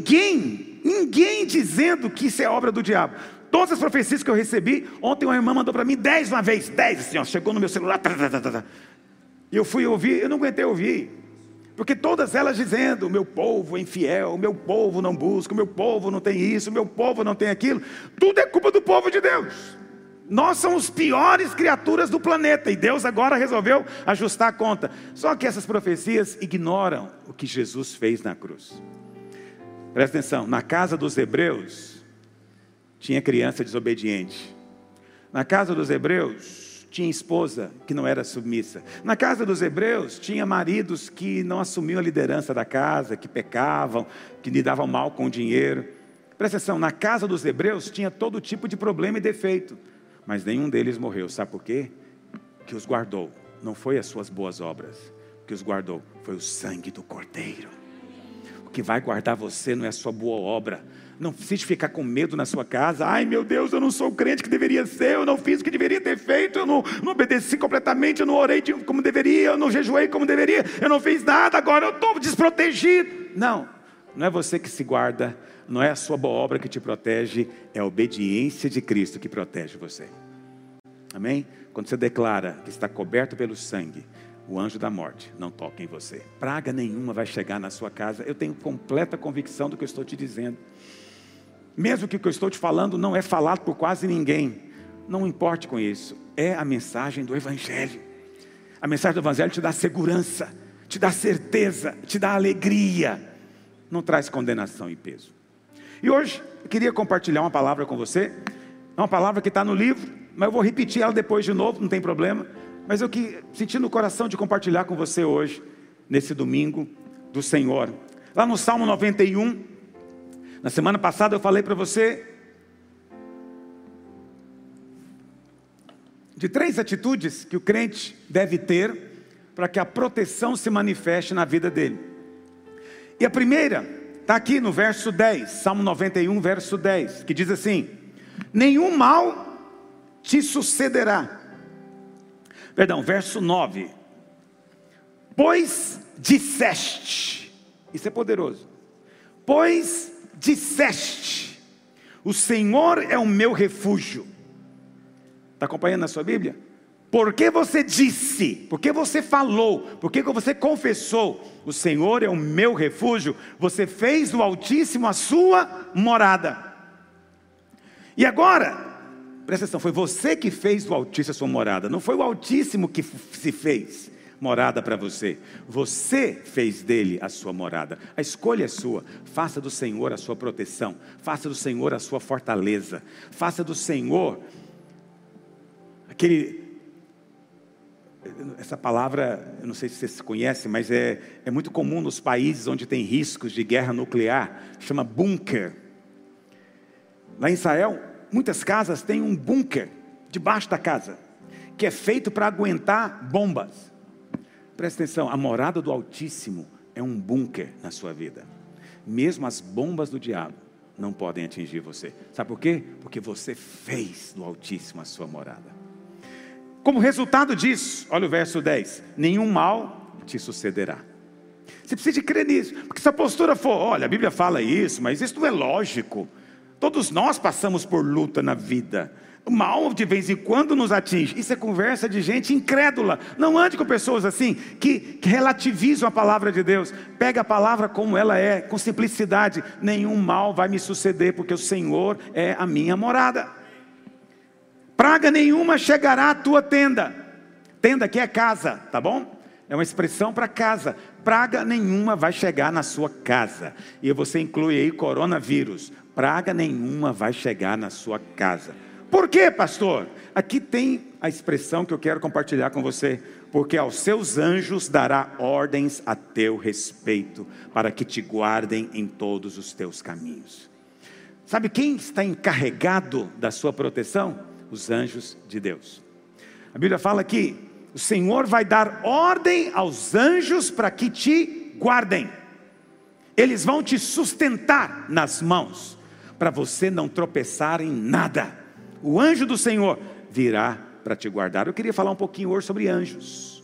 ninguém dizendo que isso é obra do diabo. Todas as profecias que eu recebi, ontem uma irmã mandou para mim 10 uma vez, 10 assim, ó, chegou no meu celular, e eu fui ouvir, eu não aguentei ouvir, porque todas elas dizendo: o meu povo é infiel, o meu povo não busca, o meu povo não tem isso, o meu povo não tem aquilo. Tudo é culpa do povo de Deus. Nós somos as piores criaturas do planeta, e Deus agora resolveu ajustar a conta. Só que essas profecias ignoram o que Jesus fez na cruz. Presta atenção, na casa dos hebreus tinha criança desobediente. Na casa dos hebreus tinha esposa que não era submissa. Na casa dos hebreus tinha maridos que não assumiam a liderança da casa, que pecavam, que lidavam mal com o dinheiro. Presta atenção, na casa dos hebreus tinha todo tipo de problema e defeito, mas nenhum deles morreu. Sabe por quê? Que os guardou não foi as suas boas obras, o que os guardou foi o sangue do Cordeiro. O que vai guardar você não é a sua boa obra. Não precisa ficar com medo na sua casa. Ai meu Deus, eu não sou o crente que deveria ser, eu não fiz o que deveria ter feito, eu não obedeci completamente, eu não orei como deveria, eu não jejuei como deveria, eu não fiz nada, agora eu estou desprotegido. Não é você que se guarda, não é a sua boa obra que te protege, é a obediência de Cristo que protege você. Amém? Quando você declara que está coberto pelo sangue, o anjo da morte não toca em você. Praga nenhuma vai chegar na sua casa. Eu tenho completa convicção do que eu estou te dizendo. Mesmo que o que eu estou te falando não é falado por quase ninguém, não importe com isso. É a mensagem do Evangelho. A mensagem do Evangelho te dá segurança, te dá certeza, te dá alegria. Não traz condenação e peso. E hoje eu queria compartilhar uma palavra com você. É uma palavra que está no livro, mas eu vou repetir ela depois de novo, não tem problema. Mas eu que senti no coração de compartilhar com você hoje, nesse domingo do Senhor. Lá no Salmo 91, na semana passada eu falei para você de 3 atitudes que o crente deve ter para que a proteção se manifeste na vida dele. E a primeira está aqui no verso 10, Salmo 91, verso 10, que diz assim: nenhum mal te sucederá. Perdão, verso 9. Pois disseste, isso é poderoso. Pois disseste, o Senhor é o meu refúgio. Está acompanhando na sua Bíblia? Porque você disse, porque você falou, porque você confessou, o Senhor é o meu refúgio, você fez do Altíssimo a sua morada. E agora, presta atenção, foi você que fez do Altíssimo a sua morada, não foi o Altíssimo que se fez morada para você. Você fez dele a sua morada. A escolha é sua. Faça do Senhor a sua proteção, faça do Senhor a sua fortaleza, faça do Senhor essa palavra, eu não sei se você conhece, mas é muito comum nos países onde tem riscos de guerra nuclear, chama bunker. Lá em Israel, muitas casas têm um bunker debaixo da casa, que é feito para aguentar bombas. Presta atenção, a morada do Altíssimo é um bunker na sua vida. Mesmo as bombas do diabo não podem atingir você. Sabe por quê? Porque você fez do Altíssimo a sua morada. Como resultado disso, olha o verso 10, nenhum mal te sucederá. Você precisa de crer nisso, porque se a postura for, olha, a Bíblia fala isso, mas isso não é lógico. Todos nós passamos por luta na vida. O mal de vez em quando nos atinge. Isso é conversa de gente incrédula. Não ande com pessoas assim, que relativizam a palavra de Deus. Pega a palavra como ela é, com simplicidade. Nenhum mal vai me suceder, porque o Senhor é a minha morada. Praga nenhuma chegará à tua tenda. Tenda aqui é casa, tá bom? É uma expressão para casa. Praga nenhuma vai chegar na sua casa. E você inclui aí coronavírus. Praga nenhuma vai chegar na sua casa. Por quê, pastor? Aqui tem a expressão que eu quero compartilhar com você. Porque aos seus anjos dará ordens a teu respeito, para que te guardem em todos os teus caminhos. Sabe quem está encarregado da sua proteção? Os anjos de Deus. A Bíblia fala que o Senhor vai dar ordem aos anjos para que te guardem. Eles vão te sustentar nas mãos, para você não tropeçar em nada. O anjo do Senhor virá para te guardar. Eu queria falar um pouquinho hoje sobre anjos.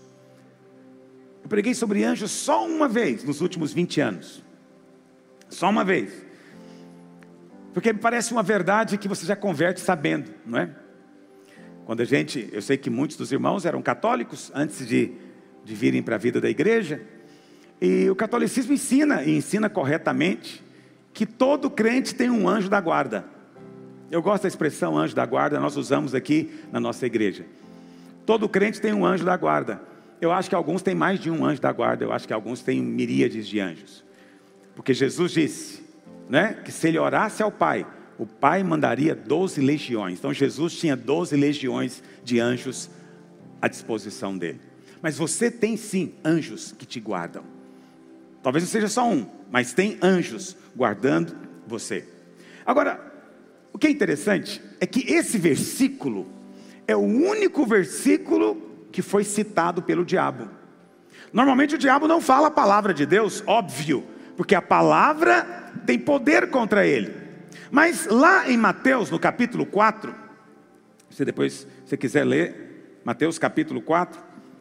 Eu preguei sobre anjos só uma vez nos últimos 20 anos. Só uma vez. Porque me parece uma verdade que você já converte sabendo, não é? Quando eu sei que muitos dos irmãos eram católicos antes de virem para a vida da igreja. E o catolicismo ensina, e ensina corretamente, que todo crente tem um anjo da guarda. Eu gosto da expressão anjo da guarda, nós usamos aqui na nossa igreja. Todo crente tem um anjo da guarda. Eu acho que alguns têm mais de um anjo da guarda, eu acho que alguns têm miríades de anjos. Porque Jesus disse, né, que se ele orasse ao Pai, o Pai mandaria 12 legiões. Então Jesus tinha 12 legiões de anjos à disposição dele. Mas você tem sim anjos que te guardam. Talvez não seja só um, mas tem anjos guardando você. Agora, o que é interessante é que esse versículo é o único versículo que foi citado pelo diabo. Normalmente o diabo não fala a palavra de Deus, óbvio, porque a palavra tem poder contra ele. Mas lá em Mateus, no capítulo 4, se depois você quiser ler, Mateus capítulo 4,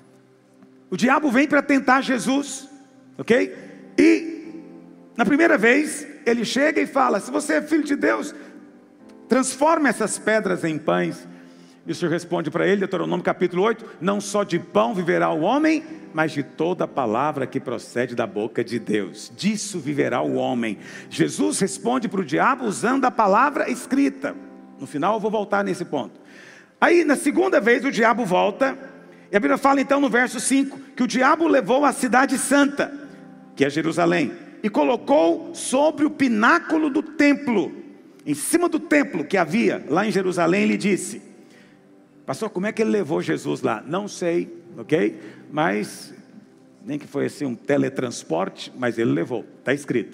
o diabo vem para tentar Jesus, ok? E na primeira vez ele chega e fala, se você é filho de Deus, transforme essas pedras em pães. E o Senhor responde para ele, Deuteronômio capítulo 8, não só de pão viverá o homem, mas de toda palavra que procede da boca de Deus. Disso viverá o homem. Jesus responde para o diabo usando a palavra escrita. No final eu vou voltar nesse ponto. Aí na segunda vez o diabo volta, e a Bíblia fala então no verso 5, que o diabo levou a cidade santa, que é Jerusalém, e colocou sobre o pináculo do templo, em cima do templo que havia lá em Jerusalém. Ele disse, pastor, como é que ele levou Jesus lá? Não sei, ok? Mas, nem que foi assim um teletransporte, mas ele levou, está escrito.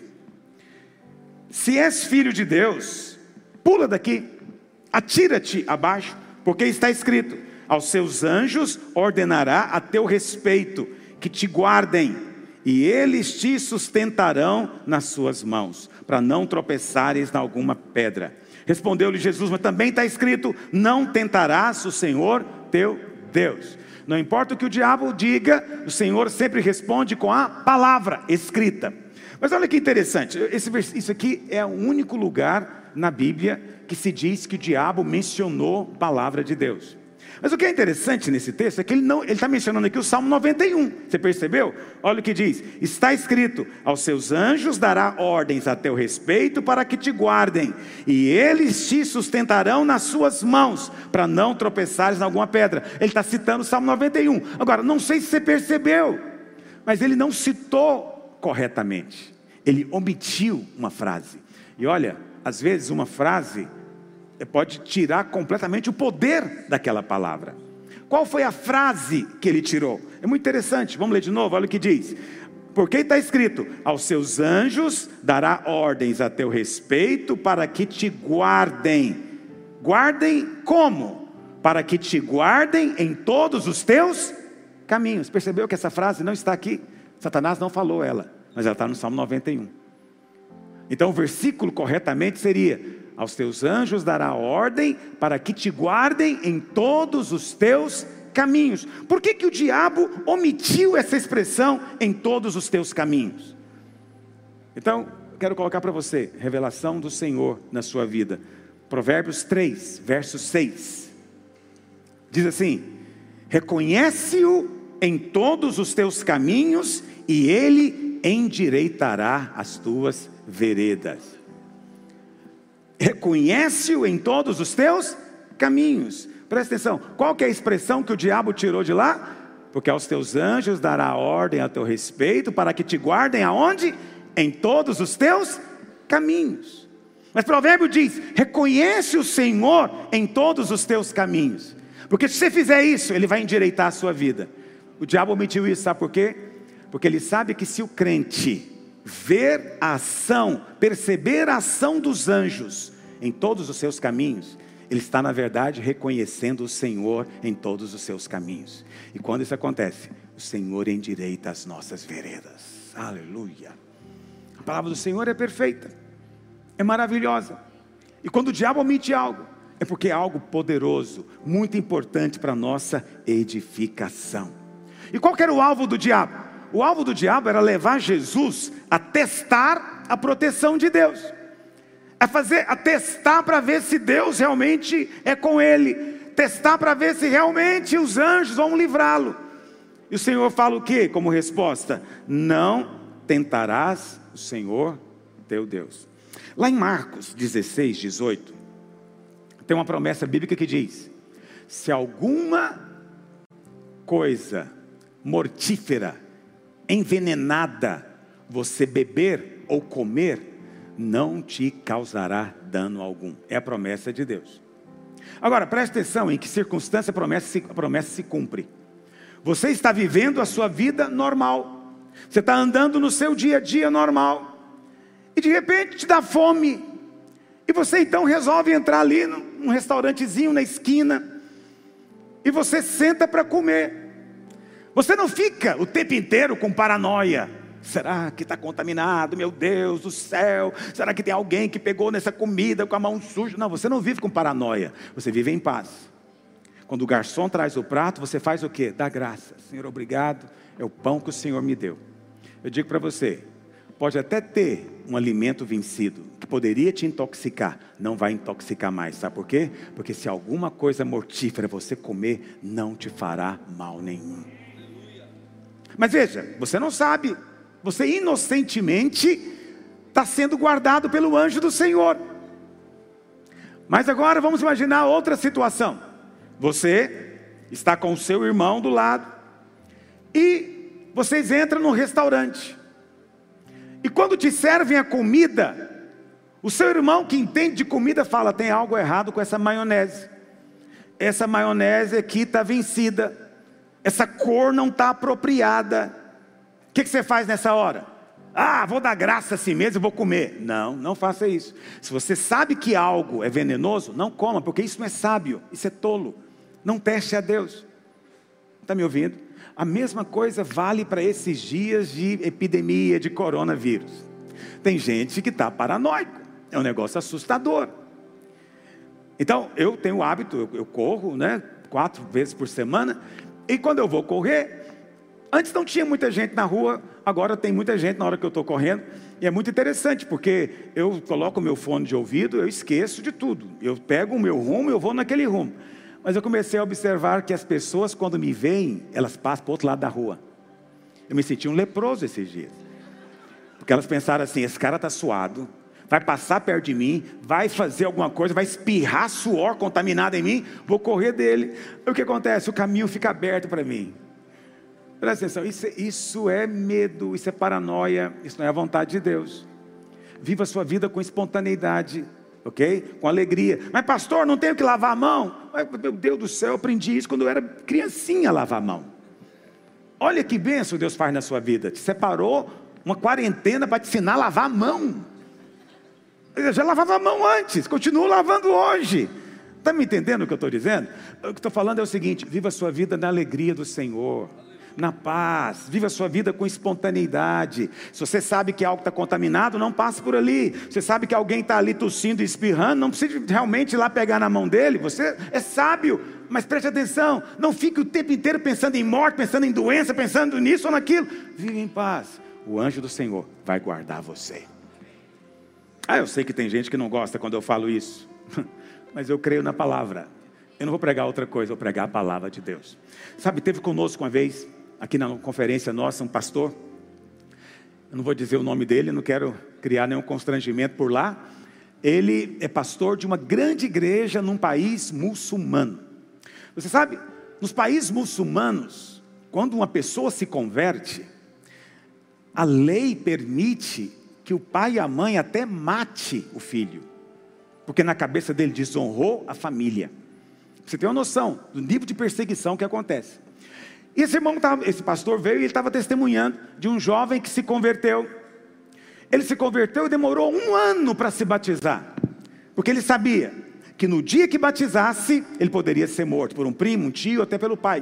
Se és filho de Deus, pula daqui, atira-te abaixo, porque está escrito, aos seus anjos ordenará a teu respeito, que te guardem, e eles te sustentarão nas suas mãos, para não tropeçares em alguma pedra. Respondeu-lhe Jesus, mas também está escrito, não tentarás o Senhor teu Deus. Não importa o que o diabo diga, o Senhor sempre responde com a palavra escrita. Mas olha que interessante, isso aqui é o único lugar na Bíblia que se diz que o diabo mencionou a palavra de Deus. Mas o que é interessante nesse texto é que ele está mencionando aqui o Salmo 91, você percebeu? Olha o que diz, está escrito, aos seus anjos dará ordens a teu respeito para que te guardem, e eles te sustentarão nas suas mãos, para não tropeçares em alguma pedra. Ele está citando o Salmo 91, agora não sei se você percebeu, mas ele não citou corretamente, ele omitiu uma frase, e olha, às vezes uma frase pode tirar completamente o poder daquela palavra. Qual foi a frase que ele tirou? É muito interessante, vamos ler de novo, olha o que diz. Porque está escrito, aos seus anjos dará ordens a teu respeito para que te guardem. Guardem como? Para que te guardem em todos os teus caminhos. Percebeu que essa frase não está aqui? Satanás não falou ela, mas ela está no Salmo 91. Então o versículo corretamente seria, aos teus anjos dará ordem para que te guardem em todos os teus caminhos. Por que o diabo omitiu essa expressão, em todos os teus caminhos? Então, quero colocar para você, revelação do Senhor na sua vida. Provérbios 3, verso 6. Diz assim, reconhece-o em todos os teus caminhos, e ele endireitará as tuas veredas. Reconhece-o em todos os teus caminhos. Presta atenção, qual que é a expressão que o diabo tirou de lá? Porque aos teus anjos dará ordem a teu respeito, para que te guardem aonde? Em todos os teus caminhos. Mas o provérbio diz, reconhece o Senhor em todos os teus caminhos, porque se você fizer isso, Ele vai endireitar a sua vida. O diabo omitiu isso, sabe por quê? Porque ele sabe que se o crente ver a ação, perceber a ação dos anjos em todos os seus caminhos, ele está na verdade reconhecendo o Senhor em todos os seus caminhos. E quando isso acontece, o Senhor endireita as nossas veredas. Aleluia. A palavra do Senhor é perfeita, é maravilhosa. E quando o diabo omite algo, É porque é algo poderoso, muito importante para a nossa edificação. E qual que era o alvo do diabo? O alvo do diabo era levar Jesus a testar a proteção de Deus. A testar para ver se Deus realmente é com ele. Testar para ver se realmente os anjos vão livrá-lo. E o Senhor fala o quê como resposta? Não tentarás o Senhor teu Deus. Lá em Marcos 16, 18, tem uma promessa bíblica que diz: se alguma coisa mortífera, envenenada, você beber ou comer, não te causará dano algum. É a promessa de Deus. Agora, preste atenção em que circunstância a promessa se cumpre. Você está vivendo a sua vida normal. Você está andando no seu dia a dia normal. E de repente te dá fome. E você então resolve entrar ali num restaurantezinho na esquina. E você senta para comer. Você não fica o tempo inteiro com paranoia. Será que está contaminado? Meu Deus do céu. Será que tem alguém que pegou nessa comida com a mão suja? Não, você não vive com paranoia. Você vive em paz. Quando o garçom traz o prato, você faz o quê? Dá graça. Senhor, obrigado. É o pão que o Senhor me deu. Eu digo para você, pode até ter um alimento vencido, que poderia te intoxicar, não vai intoxicar mais. Sabe por quê? Porque se alguma coisa mortífera você comer, não te fará mal nenhum. Mas veja, você não sabe. Você inocentemente está sendo guardado pelo anjo do Senhor. Mas agora vamos imaginar outra situação. Você está com o seu irmão do lado e vocês entram no restaurante. E quando te servem a comida, o seu irmão que entende de comida fala: tem algo errado com essa maionese. Essa maionese aqui está vencida. Essa cor não está apropriada. O que você faz nessa hora? Vou dar graça a si mesmo e vou comer. Não, não faça isso. Se você sabe que algo é venenoso, não coma, porque isso não é sábio, isso é tolo. Não teste a Deus. Está me ouvindo? A mesma coisa vale para esses dias de epidemia de coronavírus. Tem gente que está paranoico. É um negócio assustador. Então, eu tenho o hábito, eu corro, 4 vezes por semana. E quando eu vou correr, antes não tinha muita gente na rua, agora tem muita gente na hora que eu estou correndo. E é muito interessante, porque eu coloco o meu fone de ouvido, eu esqueço de tudo. Eu pego o meu rumo, eu vou naquele rumo. Mas eu comecei a observar que as pessoas, quando me veem, elas passam para o outro lado da rua. Eu me senti um leproso esses dias. Porque elas pensaram assim: esse cara está suado, vai passar perto de mim, vai fazer alguma coisa, vai espirrar suor contaminado em mim, vou correr dele. E o que acontece? O caminho fica aberto para mim. Presta atenção, isso é medo, isso é paranoia, isso não é a vontade de Deus. Viva a sua vida com espontaneidade, ok? Com alegria. Mas pastor, não tenho que lavar a mão? Meu Deus do céu, eu aprendi isso quando eu era criancinha, a lavar a mão. Olha que bênção Deus faz na sua vida. Te separou uma quarentena para te ensinar a lavar a mão. Eu já lavava a mão antes, continuo lavando hoje. Está me entendendo o que eu estou dizendo? O que estou falando é o seguinte: viva a sua vida na alegria do Senhor, na paz, viva a sua vida com espontaneidade. Se você sabe que algo está contaminado, não passe por ali. Você sabe que alguém está ali tossindo e espirrando, não precisa realmente ir lá pegar na mão dele. Você é sábio, mas preste atenção, não fique o tempo inteiro pensando em morte, pensando em doença, pensando nisso ou naquilo. Vive em paz, o anjo do Senhor vai guardar você. Eu sei que tem gente que não gosta quando eu falo isso, mas eu creio na palavra. Eu não vou pregar outra coisa, vou pregar a palavra de Deus. Sabe, teve conosco uma vez, aqui na conferência nossa, um pastor. Eu não vou dizer o nome dele, não quero criar nenhum constrangimento por lá. Ele é pastor de uma grande igreja num país muçulmano. Você sabe, nos países muçulmanos, quando uma pessoa se converte, a lei permite que o pai e a mãe até mate o filho, porque na cabeça dele desonrou a família. Você tem uma noção do nível de perseguição que acontece. E esse pastor veio e ele estava testemunhando de um jovem que se converteu. Ele se converteu e demorou 1 ano para se batizar, porque ele sabia que no dia que batizasse, ele poderia ser morto por um primo, um tio, até pelo pai.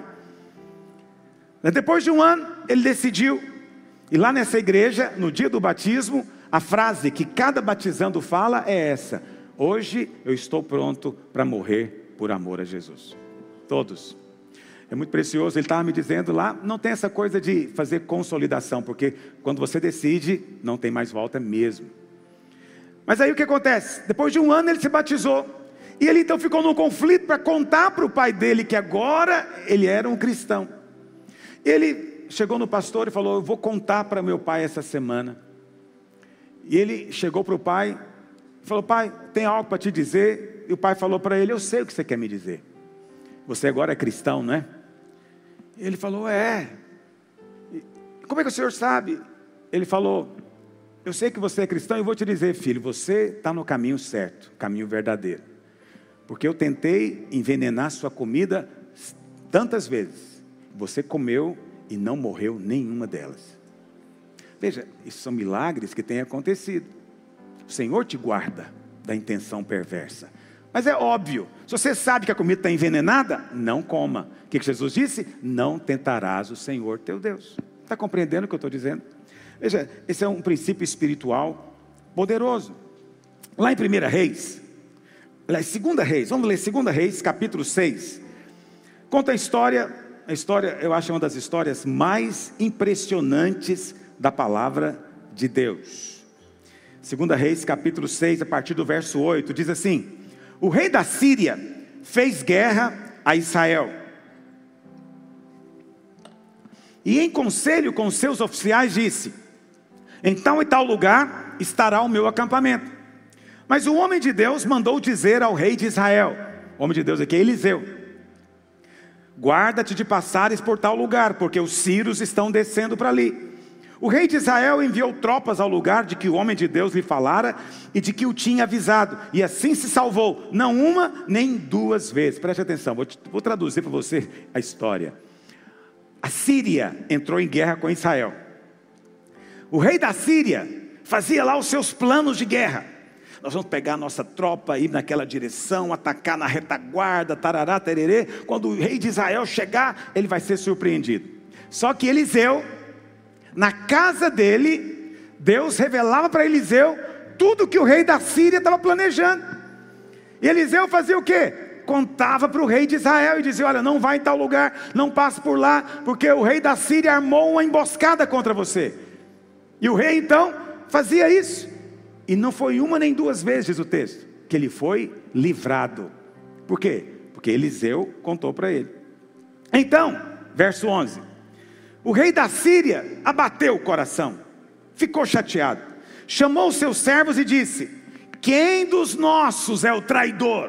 Mas depois de 1 ano, ele decidiu, e lá nessa igreja, no dia do batismo, a frase que cada batizando fala é essa: Hoje eu estou pronto para morrer por amor a Jesus. Todos. É muito precioso, ele estava me dizendo lá, não tem essa coisa de fazer consolidação, porque quando você decide, não tem mais volta mesmo. Mas aí o que acontece? Depois de um ano ele se batizou, e ele então ficou num conflito para contar para o pai dele que agora ele era um cristão. Ele chegou no pastor e falou, eu vou contar para meu pai essa semana. E ele chegou para o pai e falou, pai, tem algo para te dizer? E o pai falou para ele, eu sei o que você quer me dizer. Você agora é cristão, não é? Ele falou, é. Como é que o senhor sabe? Ele falou, eu sei que você é cristão e vou te dizer, filho, você está no caminho certo, caminho verdadeiro. Porque eu tentei envenenar sua comida tantas vezes. Você comeu e não morreu nenhuma delas. Veja, isso são milagres que têm acontecido. O Senhor te guarda da intenção perversa. Mas é óbvio, se você sabe que a comida está envenenada, não coma. O que Jesus disse? Não tentarás o Senhor teu Deus. Está compreendendo o que eu estou dizendo? Veja, esse é um princípio espiritual poderoso. Lá em 1 Reis, 2 Reis, vamos ler 2 Reis, capítulo 6. Conta a história eu acho uma das histórias mais impressionantes da palavra de Deus. 2 Reis, capítulo 6, a partir do verso 8, diz assim, o rei da Síria fez guerra a Israel. E em conselho com seus oficiais disse, em tal e tal lugar estará o meu acampamento. Mas o homem de Deus mandou dizer ao rei de Israel, o homem de Deus aqui é Eliseu, guarda-te de passares por tal lugar, porque os sírios estão descendo para ali. O rei de Israel enviou tropas ao lugar de que o homem de Deus lhe falara e de que o tinha avisado, e assim se salvou, não uma nem duas vezes. Preste atenção, vou traduzir para você a história. A Síria entrou em guerra com Israel. O rei da Síria fazia lá os seus planos de guerra. Nós vamos pegar a nossa tropa, ir naquela direção, atacar na retaguarda, tarará, tererê. Quando o rei de Israel chegar, ele vai ser surpreendido. Só que Eliseu, na casa dele, Deus revelava para Eliseu tudo que o rei da Síria estava planejando. E Eliseu fazia o quê? Contava para o rei de Israel e dizia, olha, não vai em tal lugar, não passe por lá, porque o rei da Síria armou uma emboscada contra você. E o rei então fazia isso. E não foi uma nem duas vezes, diz o texto, que ele foi livrado. Por quê? Porque Eliseu contou para ele. Então, verso 11, o rei da Síria abateu o coração, ficou chateado, chamou os seus servos e disse, quem dos nossos é o traidor?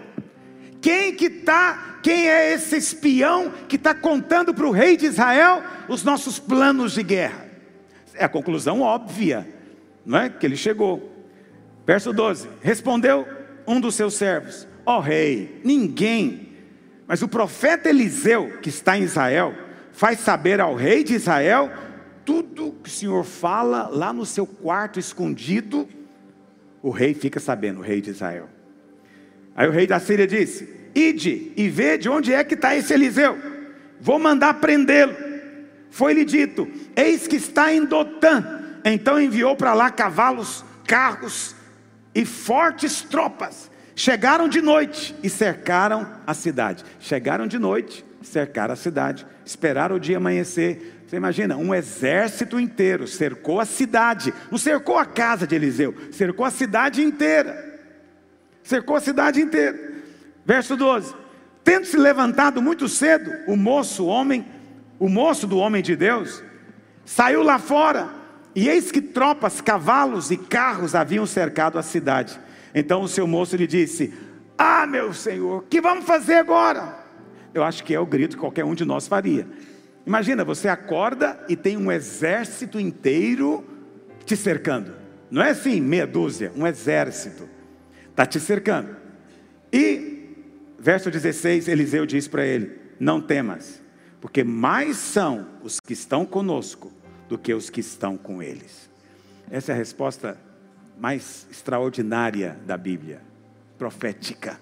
Quem é esse espião que está contando para o rei de Israel os nossos planos de guerra? É a conclusão óbvia, não é? Que ele chegou. Verso 12, respondeu um dos seus servos, ó rei, ninguém, mas o profeta Eliseu, que está em Israel, faz saber ao rei de Israel, tudo que o Senhor fala lá no seu quarto escondido, o rei fica sabendo, o rei de Israel. Aí o rei da Síria disse, ide e vede onde é que está esse Eliseu, vou mandar prendê-lo. Foi-lhe dito, eis que está em Dotã. Então enviou para lá cavalos, carros e fortes tropas. Chegaram de noite e cercaram a cidade. Chegaram de noite, cercaram a cidade, esperaram o dia amanhecer. Você imagina, um exército inteiro cercou a cidade. Não cercou a casa de Eliseu, cercou a cidade inteira. Cercou a cidade inteira. Verso 12, tendo se levantado muito cedo, o moço do homem de Deus, saiu lá fora, e eis que tropas, cavalos e carros haviam cercado a cidade. Então o seu moço lhe disse, ah meu senhor, o que vamos fazer agora? Eu acho que é o grito que qualquer um de nós faria. Imagina, você acorda e tem um exército inteiro te cercando. Não é assim, meia dúzia, um exército está te cercando. E, verso 16, Eliseu diz para ele, não temas, porque mais são os que estão conosco do que os que estão com eles. Essa é a resposta mais extraordinária da Bíblia, profética.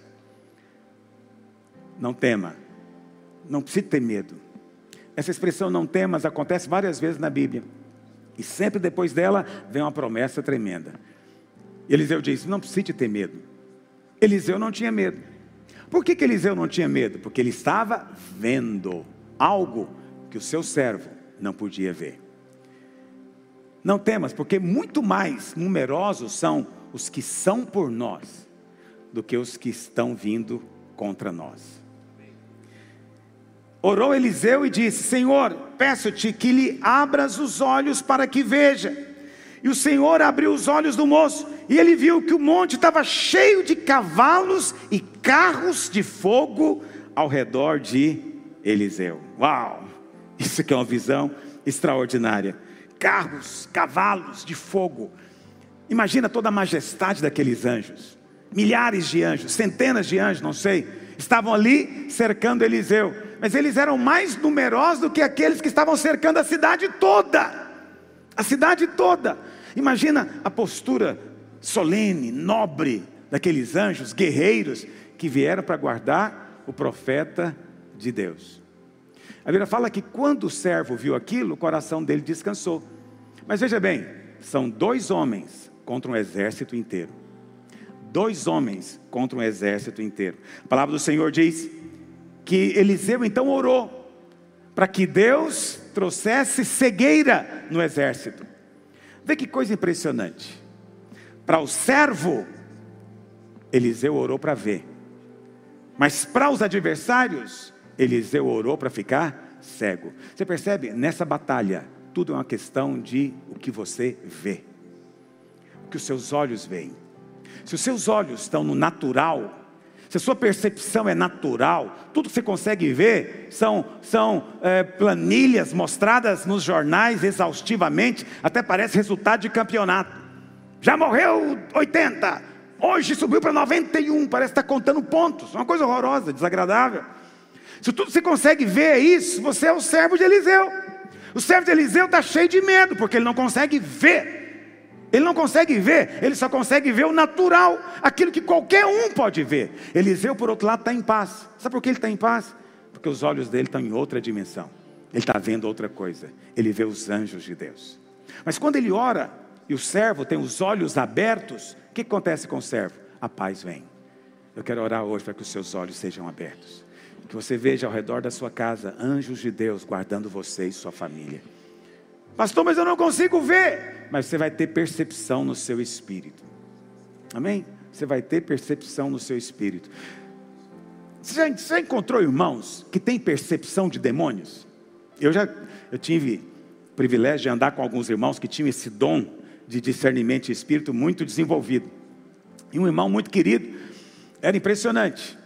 Não tema, não precisa ter medo. Essa expressão não temas acontece várias vezes na Bíblia, e sempre depois dela vem uma promessa tremenda. Eliseu diz, não precisa ter medo, Eliseu não tinha medo. Por que Eliseu não tinha medo? Porque ele estava vendo algo que o seu servo não podia ver. Não temas, porque muito mais numerosos são os que são por nós do que os que estão vindo contra nós. Orou Eliseu e disse: Senhor, peço-te que lhe abras os olhos para que veja. E o Senhor abriu os olhos do moço, e ele viu que o monte estava cheio de cavalos e carros de fogo ao redor de Eliseu. Uau! Isso aqui é uma visão extraordinária. Carros, cavalos de fogo. Imagina toda a majestade daqueles anjos. Milhares de anjos, centenas de anjos, não sei, estavam ali cercando Eliseu. Mas eles eram mais numerosos do que aqueles que estavam cercando a cidade toda. A cidade toda. Imagina a postura solene, nobre daqueles anjos, guerreiros, que vieram para guardar o profeta de Deus. A Bíblia fala que quando o servo viu aquilo, o coração dele descansou. Mas veja bem, são 2 homens contra um exército inteiro. 2 homens contra um exército inteiro. A palavra do Senhor diz que Eliseu então orou para que Deus trouxesse cegueira no exército. Vê que coisa impressionante. Para o servo, Eliseu orou para ver. Mas para os adversários, Eliseu orou para ficar cego. Você percebe? Nessa batalha, tudo é uma questão de o que você vê. O que os seus olhos veem. Se os seus olhos estão no natural, se a sua percepção é natural, tudo que você consegue ver são planilhas mostradas nos jornais exaustivamente, até parece resultado de campeonato. Já morreu 80, hoje subiu para 91, parece estar contando pontos, uma coisa horrorosa, desagradável. Se tudo você consegue ver é isso, você é o servo de Eliseu. O servo de Eliseu está cheio de medo, porque ele não consegue ver. Ele não consegue ver, ele só consegue ver o natural, aquilo que qualquer um pode ver. Eliseu, por outro lado, está em paz. Sabe por que ele está em paz? Porque os olhos dele estão em outra dimensão. Ele está vendo outra coisa. Ele vê os anjos de Deus. Mas quando ele ora, e o servo tem os olhos abertos, o que acontece com o servo? A paz vem. Eu quero orar hoje para que os seus olhos sejam abertos. Que você veja ao redor da sua casa, anjos de Deus guardando você e sua família. Pastor, mas eu não consigo ver. Mas você vai ter percepção no seu espírito. Amém? Você vai ter percepção no seu espírito. Você já encontrou irmãos que têm percepção de demônios? Eu tive o privilégio de andar com alguns irmãos que tinham esse dom de discernimento de espírito muito desenvolvido. E um irmão muito querido, era impressionante.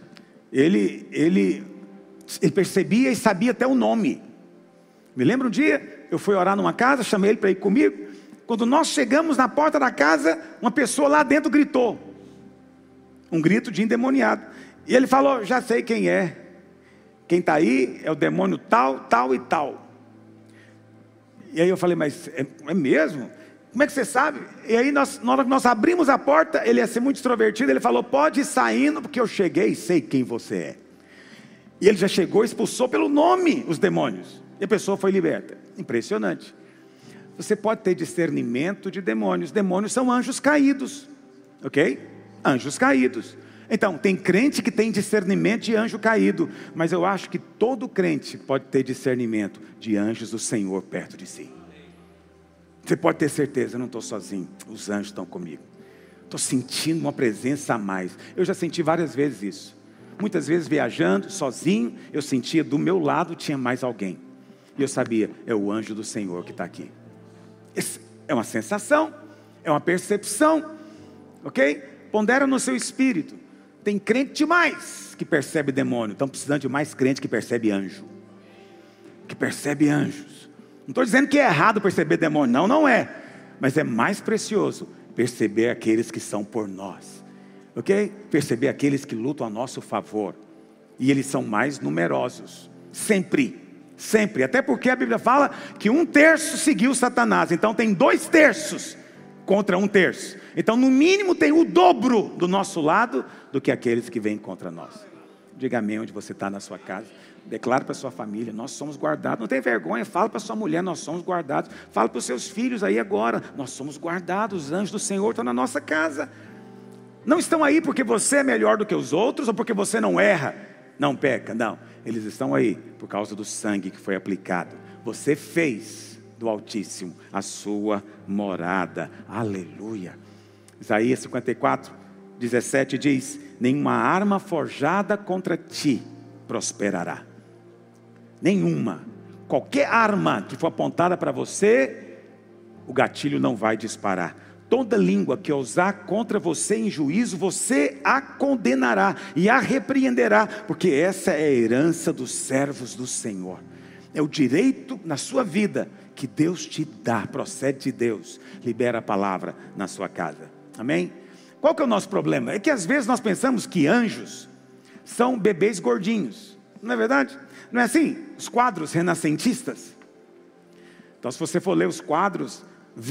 Ele percebia e sabia até o nome. Me lembro um dia, eu fui orar numa casa, chamei ele para ir comigo. Quando nós chegamos na porta da casa, uma pessoa lá dentro gritou. Um grito de endemoniado. E ele falou: já sei quem é. Quem está aí é o demônio tal, tal e tal. E aí eu falei: mas é mesmo? Como é que você sabe? E aí na hora que nós abrimos a porta, ele ia ser muito extrovertido. Ele falou: pode ir saindo, porque eu cheguei e sei quem você é. E ele já chegou e expulsou pelo nome os demônios. E a pessoa foi liberta. Impressionante. Você pode ter discernimento de demônios. Demônios são anjos caídos. Ok? Anjos caídos. Então, tem crente que tem discernimento de anjo caído. Mas eu acho que todo crente pode ter discernimento de anjos do Senhor perto de si. Você pode ter certeza: eu não estou sozinho. Os anjos estão comigo. Estou sentindo uma presença a mais. Eu já senti várias vezes isso. Muitas vezes viajando, sozinho, eu sentia do meu lado tinha mais alguém. E eu sabia: é o anjo do Senhor que está aqui. Essa é uma sensação, é uma percepção, ok? Pondera no seu espírito. Tem crente demais que percebe demônio. Estão precisando de mais crente que percebe anjo. Que percebe anjos. Não estou dizendo que é errado perceber demônio, não, não é. Mas é mais precioso perceber aqueles que são por nós, ok? Perceber aqueles que lutam a nosso favor. E eles são mais numerosos, sempre. Sempre, até porque a Bíblia fala que 1/3 seguiu Satanás. Então tem 2/3 contra 1/3. Então no mínimo tem o dobro do nosso lado do que aqueles que vêm contra nós. Diga amém onde você está na sua casa. Declare para a sua família: nós somos guardados. Não tem vergonha, fala para sua mulher: nós somos guardados. Fala para os seus filhos aí agora: nós somos guardados, os anjos do Senhor estão na nossa casa. Não estão aí porque você é melhor do que os outros, ou porque você não erra, não peca, não. Eles estão aí por causa do sangue que foi aplicado. Você fez do Altíssimo a sua morada. Aleluia. Isaías 54, 17 diz: nenhuma arma forjada contra ti prosperará. Nenhuma. Qualquer arma que for apontada para você, o gatilho não vai disparar. Toda língua que ousar contra você em juízo, você a condenará e a repreenderá, porque essa é a herança dos servos do Senhor. É o direito na sua vida que Deus te dá, procede de Deus. Libera a palavra na sua casa. Amém? Qual que é o nosso problema? É que às vezes nós pensamos que anjos são bebês gordinhos. Não é verdade? Não é assim? Os quadros renascentistas. Então, se você for ler os quadros,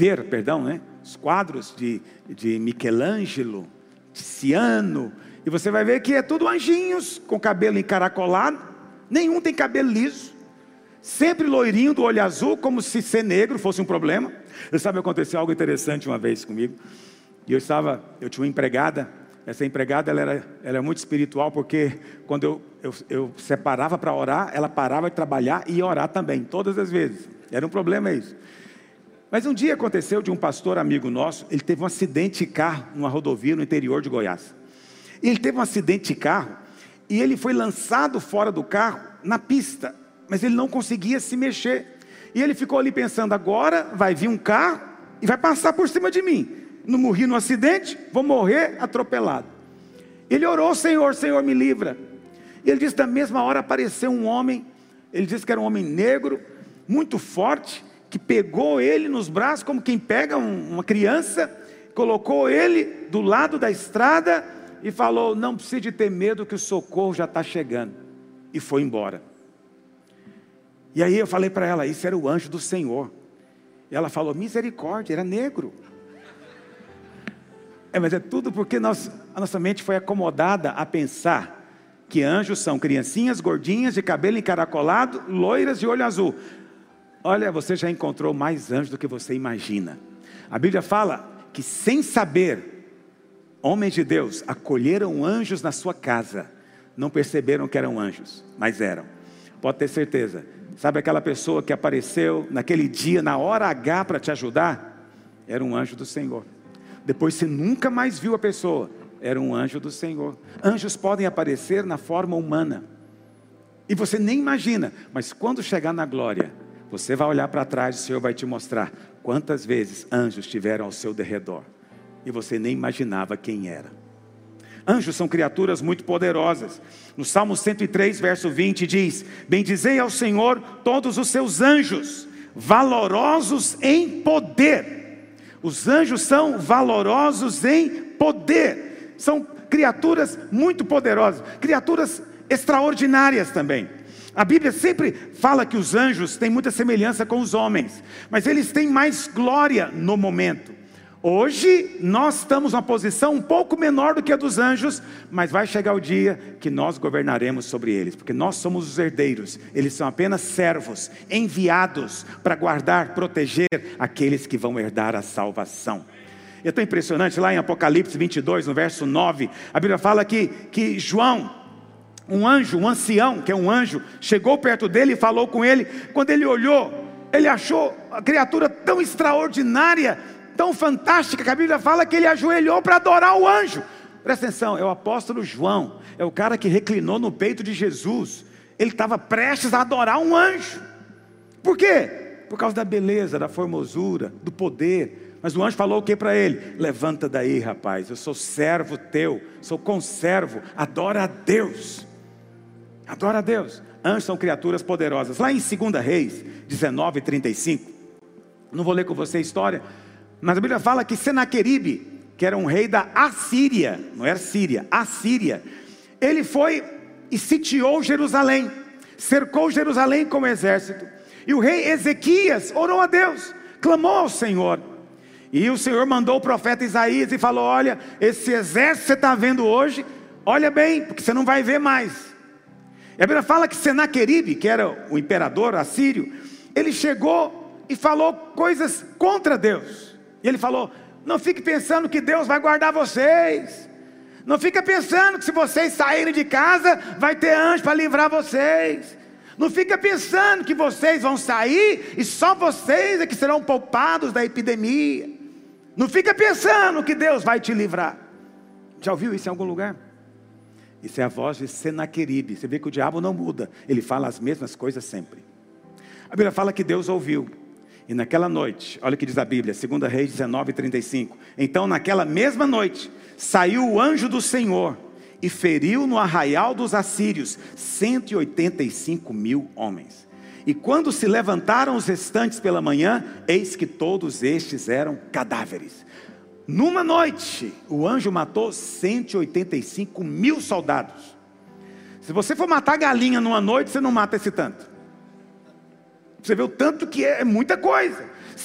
os quadros de Michelangelo, Tiziano, e você vai ver que é tudo anjinhos com cabelo encaracolado. Nenhum tem cabelo liso, sempre loirinho, do olho azul, como se ser negro fosse um problema. Você sabe, aconteceu algo interessante uma vez comigo. E eu tinha uma empregada. Essa empregada, ela era muito espiritual, porque quando eu separava para orar, ela parava de trabalhar e ia orar também, todas as vezes. Era um problema isso. Mas um dia aconteceu de um pastor amigo nosso, ele teve um acidente de carro numa rodovia no interior de Goiás. E ele teve um acidente de carro e ele foi lançado fora do carro na pista, mas ele não conseguia se mexer. E ele ficou ali pensando: agora vai vir um carro e vai passar por cima de mim. Não morri no acidente, vou morrer atropelado. Ele orou: Senhor, Senhor, me livra. E ele disse, na mesma hora apareceu um homem. Ele disse que era um homem negro, muito forte, que pegou ele nos braços, como quem pega uma criança, colocou ele do lado da estrada e falou: não precisa de ter medo, que o socorro já está chegando. E foi embora. E aí eu falei para ela: isso era o anjo do Senhor. E ela falou: misericórdia, era negro. Mas é tudo porque a nossa mente foi acomodada a pensar que anjos são criancinhas gordinhas, de cabelo encaracolado, loiras de olho azul. Olha, você já encontrou mais anjos do que você imagina. A Bíblia fala que, sem saber, homens de Deus acolheram anjos na sua casa. Não perceberam que eram anjos, mas eram. Pode ter certeza. Sabe aquela pessoa que apareceu naquele dia, na hora H, para te ajudar? Era um anjo do Senhor. Depois você nunca mais viu a pessoa. Era um anjo do Senhor. Anjos podem aparecer na forma humana. E você nem imagina. Mas quando chegar na glória, você vai olhar para trás e o Senhor vai te mostrar quantas vezes anjos estiveram ao seu derredor. E você nem imaginava quem era. Anjos são criaturas muito poderosas. No Salmo 103, verso 20 diz: bendizei ao Senhor todos os seus anjos, valorosos em poder. Os anjos são valorosos em poder. São criaturas muito poderosas, criaturas extraordinárias também. A Bíblia sempre fala que os anjos têm muita semelhança com os homens, mas eles têm mais glória no momento. Hoje nós estamos numa posição um pouco menor do que a dos anjos, mas vai chegar o dia que nós governaremos sobre eles, porque nós somos os herdeiros. Eles são apenas servos, enviados para guardar, proteger aqueles que vão herdar a salvação. É tão impressionante, lá em Apocalipse 22, no verso 9, a Bíblia fala que João, um anjo, um ancião, que é um anjo, chegou perto dele e falou com ele. Quando ele olhou, ele achou a criatura tão extraordinária, tão fantástica, que a Bíblia fala que ele ajoelhou para adorar o anjo. Presta atenção, é o apóstolo João, é o cara que reclinou no peito de Jesus. Ele estava prestes a adorar um anjo. Por quê? Por causa da beleza, da formosura, do poder. Mas o anjo falou o que para ele? Levanta daí, rapaz, eu sou servo teu, sou conservo, adora a Deus. Adora a Deus. Anjos são criaturas poderosas. Lá em 2 Reis 19:35, não vou ler com você a história, mas a Bíblia fala que Senaqueribe, que era um rei da Assíria, não era Síria, Assíria, ele foi e sitiou Jerusalém, cercou Jerusalém com o exército. E o rei Ezequias orou a Deus, clamou ao Senhor. E o Senhor mandou o profeta Isaías e falou: olha, esse exército que você está vendo hoje, olha bem, porque você não vai ver mais. E a Bíblia fala que Senaqueribe, que era o imperador assírio, ele chegou e falou coisas contra Deus. E ele falou: não fique pensando que Deus vai guardar vocês. Não fica pensando que se vocês saírem de casa, vai ter anjo para livrar vocês. Não fica pensando que vocês vão sair e só vocês é que serão poupados da epidemia. Não fica pensando que Deus vai te livrar. Já ouviu isso em algum lugar? Isso é a voz de Senaqueribe. Você vê que o diabo não muda, ele fala as mesmas coisas sempre. A Bíblia fala que Deus ouviu. E naquela noite, olha o que diz a Bíblia, 2 Reis 19:35. Então naquela mesma noite, saiu o anjo do Senhor e feriu no arraial dos assírios 185.000 homens. E quando se levantaram os restantes pela manhã, eis que todos estes eram cadáveres. Numa noite, o anjo matou 185.000 soldados. Se você for matar galinha numa noite, você não mata esse tanto. Você vê o tanto que é muita coisa.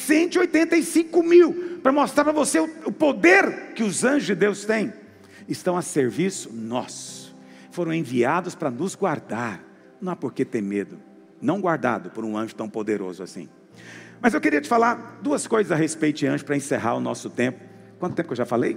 185.000. Para mostrar para você o poder que os anjos de Deus têm. Estão a serviço nosso. Foram enviados para nos guardar. Não há por que ter medo. Não guardado por um anjo tão poderoso assim. Mas eu queria te falar duas coisas a respeito de anjo para encerrar o nosso tempo. Quanto tempo que eu já falei?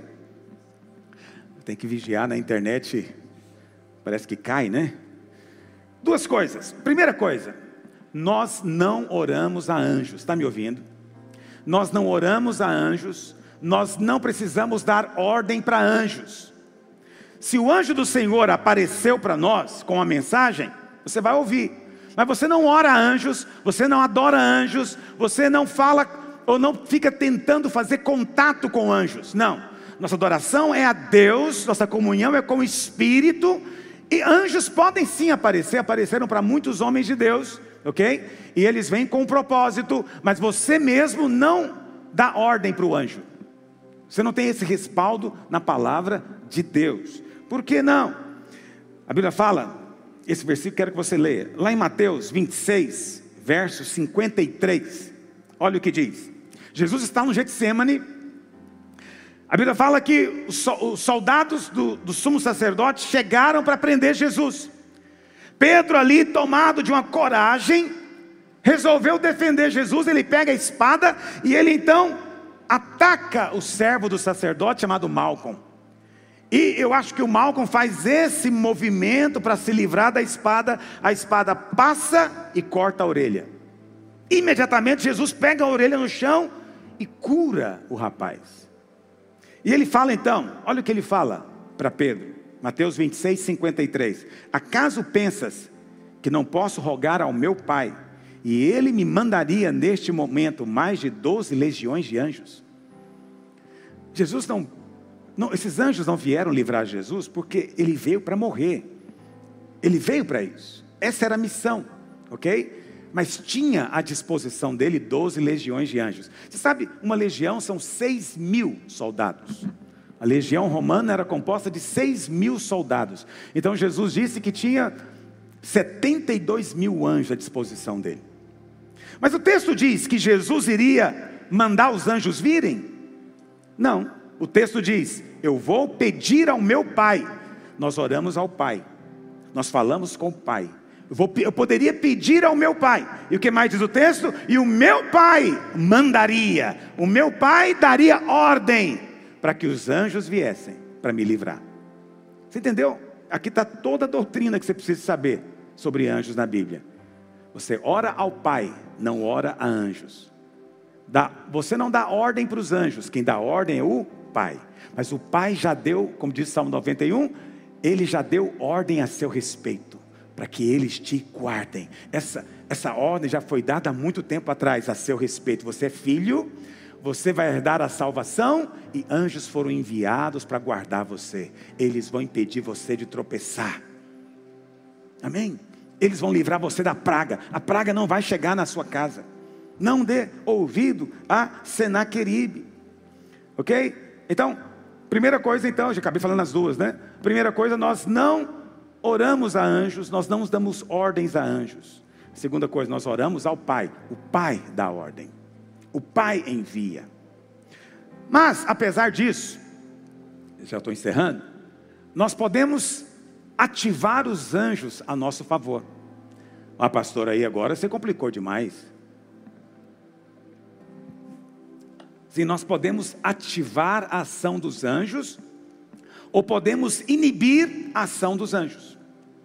Tem que vigiar na internet. Parece que cai, né? Duas coisas. Primeira coisa. Nós não oramos a anjos. Está me ouvindo? Nós não oramos a anjos. Nós não precisamos dar ordem para anjos. Se o anjo do Senhor apareceu para nós com a mensagem, você vai ouvir. Mas você não ora a anjos, você não adora anjos, você não fala ou não fica tentando fazer contato com anjos. Não. Nossa adoração é a Deus, nossa comunhão é com o Espírito. E anjos podem sim aparecer, apareceram para muitos homens de Deus, ok? E eles vêm com um propósito, mas você mesmo não dá ordem para o anjo. Você não tem esse respaldo na palavra de Deus. Por que não? A Bíblia fala, esse versículo quero que você leia, lá em Mateus 26, verso 53, olha o que diz. Jesus está no Getsemane. A Bíblia fala que os soldados do sumo sacerdote chegaram para prender Jesus. Pedro ali, tomado de uma coragem, resolveu defender Jesus. Ele pega a espada e ele então ataca o servo do sacerdote chamado Malcom. E eu acho que o Malcom faz esse movimento para se livrar da espada. A espada passa e corta a orelha. Imediatamente Jesus pega a orelha no chão e cura o rapaz. E ele fala então, olha o que ele fala para Pedro, Mateus 26, 53. Acaso pensas que não posso rogar ao meu Pai, e Ele me mandaria neste momento mais de 12 legiões de anjos? Jesus não, esses anjos não vieram livrar Jesus, porque Ele veio para morrer. Ele veio para isso. Essa era a missão, ok? Mas tinha à disposição dele 12 legiões de anjos. Você sabe, uma legião são 6.000 soldados. A legião romana era composta de 6.000 soldados. Então Jesus disse que tinha 72.000 anjos à disposição dele. Mas o texto diz que Jesus iria mandar os anjos virem? Não, o texto diz, eu vou pedir ao meu Pai. Nós oramos ao Pai, nós falamos com o Pai. Eu poderia pedir ao meu Pai. E o que mais diz o texto? E o meu Pai mandaria. O meu Pai daria ordem para que os anjos viessem para me livrar. Você entendeu? Aqui está toda a doutrina que você precisa saber sobre anjos na Bíblia. Você ora ao Pai, não ora a anjos. Você não dá ordem para os anjos. Quem dá ordem é o Pai. Mas o Pai já deu, como diz o Salmo 91, Ele já deu ordem a seu respeito, para que eles te guardem. Essa ordem já foi dada há muito tempo atrás a seu respeito. Você é filho, você vai herdar a salvação, e anjos foram enviados para guardar você. Eles vão impedir você de tropeçar. Amém? Eles vão livrar você da praga. A praga não vai chegar na sua casa. Não dê ouvido a Senaqueribe. Ok? Então, primeira coisa então, já acabei falando as duas, né? Primeira coisa, nós não oramos a anjos, nós não damos ordens a anjos. Segunda coisa, nós oramos ao Pai. O Pai dá ordem. O Pai envia. Mas, apesar disso, já estou encerrando, nós podemos ativar os anjos a nosso favor. Ah, pastor, aí agora você complicou demais. Sim, nós podemos ativar a ação dos anjos, ou podemos inibir a ação dos anjos.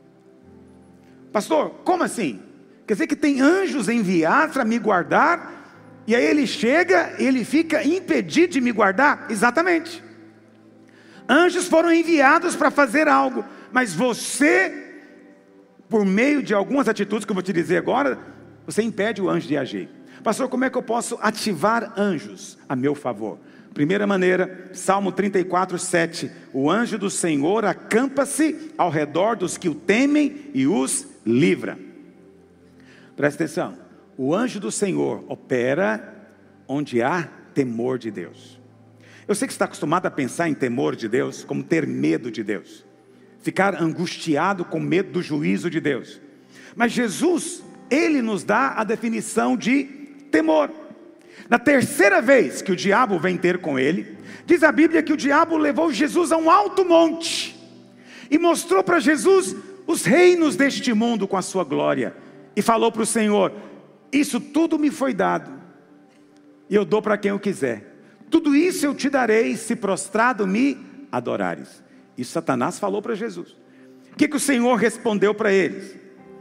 Pastor, como assim? Quer dizer que tem anjos enviados para me guardar, e aí ele chega e ele fica impedido de me guardar? Exatamente. Anjos foram enviados para fazer algo, mas você, por meio de algumas atitudes que eu vou te dizer agora, você impede o anjo de agir. Pastor, como é que eu posso ativar anjos a meu favor? Primeira maneira, Salmo 34, 7. O anjo do Senhor acampa-se ao redor dos que o temem e os livra. Presta atenção. O anjo do Senhor opera onde há temor de Deus. Eu sei que você está acostumado a pensar em temor de Deus como ter medo de Deus, ficar angustiado com medo do juízo de Deus. Mas Jesus, Ele nos dá a definição de temor. Na terceira vez que o diabo vem ter com ele, diz a Bíblia que o diabo levou Jesus a um alto monte e mostrou para Jesus os reinos deste mundo com a sua glória, e falou para o Senhor: isso tudo me foi dado, e eu dou para quem eu quiser, tudo isso eu te darei, se prostrado me adorares. Isso Satanás falou para Jesus. O que o Senhor respondeu para eles?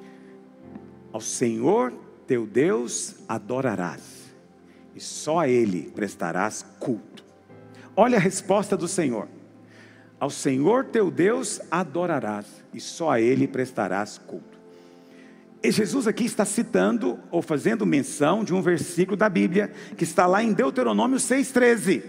Ao Senhor teu Deus adorarás, e só a Ele prestarás culto. Olha a resposta do Senhor: ao Senhor teu Deus adorarás, e só a Ele prestarás culto. E Jesus aqui está citando, ou fazendo menção de um versículo da Bíblia, que está lá em Deuteronômio 6,13.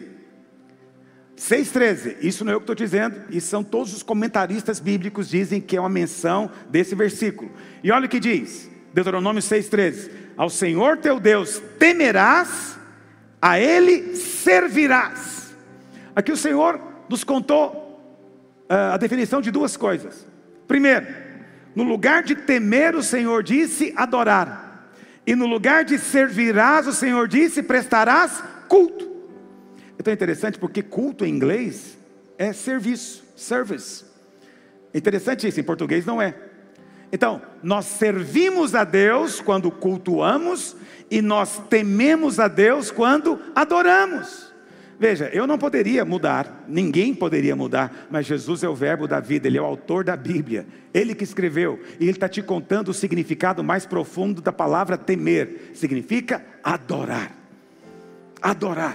6,13, isso não é eu que estou dizendo, e são todos os comentaristas bíblicos dizem que é uma menção desse versículo. E olha o que diz, Deuteronômio 6,13. Ao Senhor teu Deus temerás, a Ele servirás. Aqui o Senhor nos contou a definição de duas coisas. Primeiro, no lugar de temer o Senhor disse adorar, e no lugar de servirás o Senhor disse prestarás culto. Então é interessante porque culto em inglês é serviço, service. É interessante isso, em português não é. Então, nós servimos a Deus quando cultuamos, e nós tememos a Deus quando adoramos. Veja, eu não poderia mudar, ninguém poderia mudar, mas Jesus é o verbo da vida, Ele é o autor da Bíblia, Ele que escreveu, e Ele está te contando o significado mais profundo da palavra temer, significa adorar, adorar.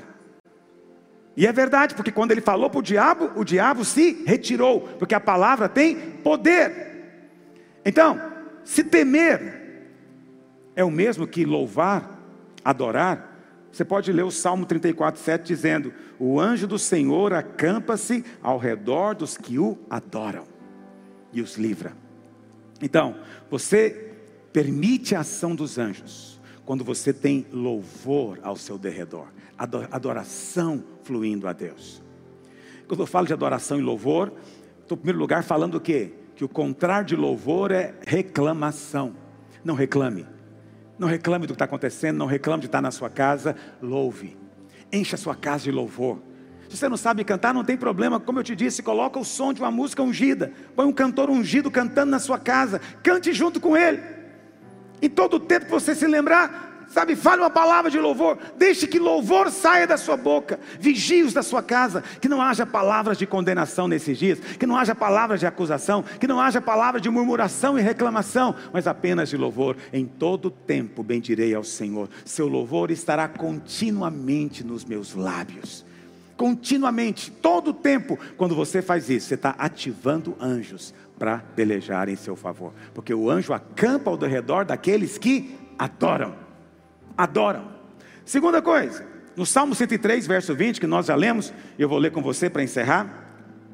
E é verdade, porque quando Ele falou para o diabo se retirou, porque a palavra tem poder. Então, se temer é o mesmo que louvar, adorar, você pode ler o Salmo 34, 7 dizendo: o anjo do Senhor acampa-se ao redor dos que o adoram e os livra. Então, você permite a ação dos anjos quando você tem louvor ao seu derredor, adoração fluindo a Deus. Quando eu falo de adoração e louvor, estou em primeiro lugar falando o quê? Que o contrário de louvor é reclamação. Não reclame. Não reclame do que está acontecendo, não reclame de estar na sua casa, louve. Encha a sua casa de louvor. Se você não sabe cantar, não tem problema, como eu te disse, coloca o som de uma música ungida. Põe um cantor ungido cantando na sua casa, cante junto com ele. Em todo o tempo que você se lembrar, sabe, fale uma palavra de louvor, deixe que louvor saia da sua boca. Vigie os da sua casa, que não haja palavras de condenação nesses dias, que não haja palavras de acusação, que não haja palavras de murmuração e reclamação, mas apenas de louvor. Em todo tempo bendirei ao Senhor, seu louvor estará continuamente nos meus lábios. Continuamente, todo o tempo. Quando você faz isso, você está ativando anjos para pelejar em seu favor, porque o anjo acampa ao redor daqueles que adoram. Adoram. Segunda coisa, no Salmo 103, verso 20, que nós já lemos, eu vou ler com você para encerrar.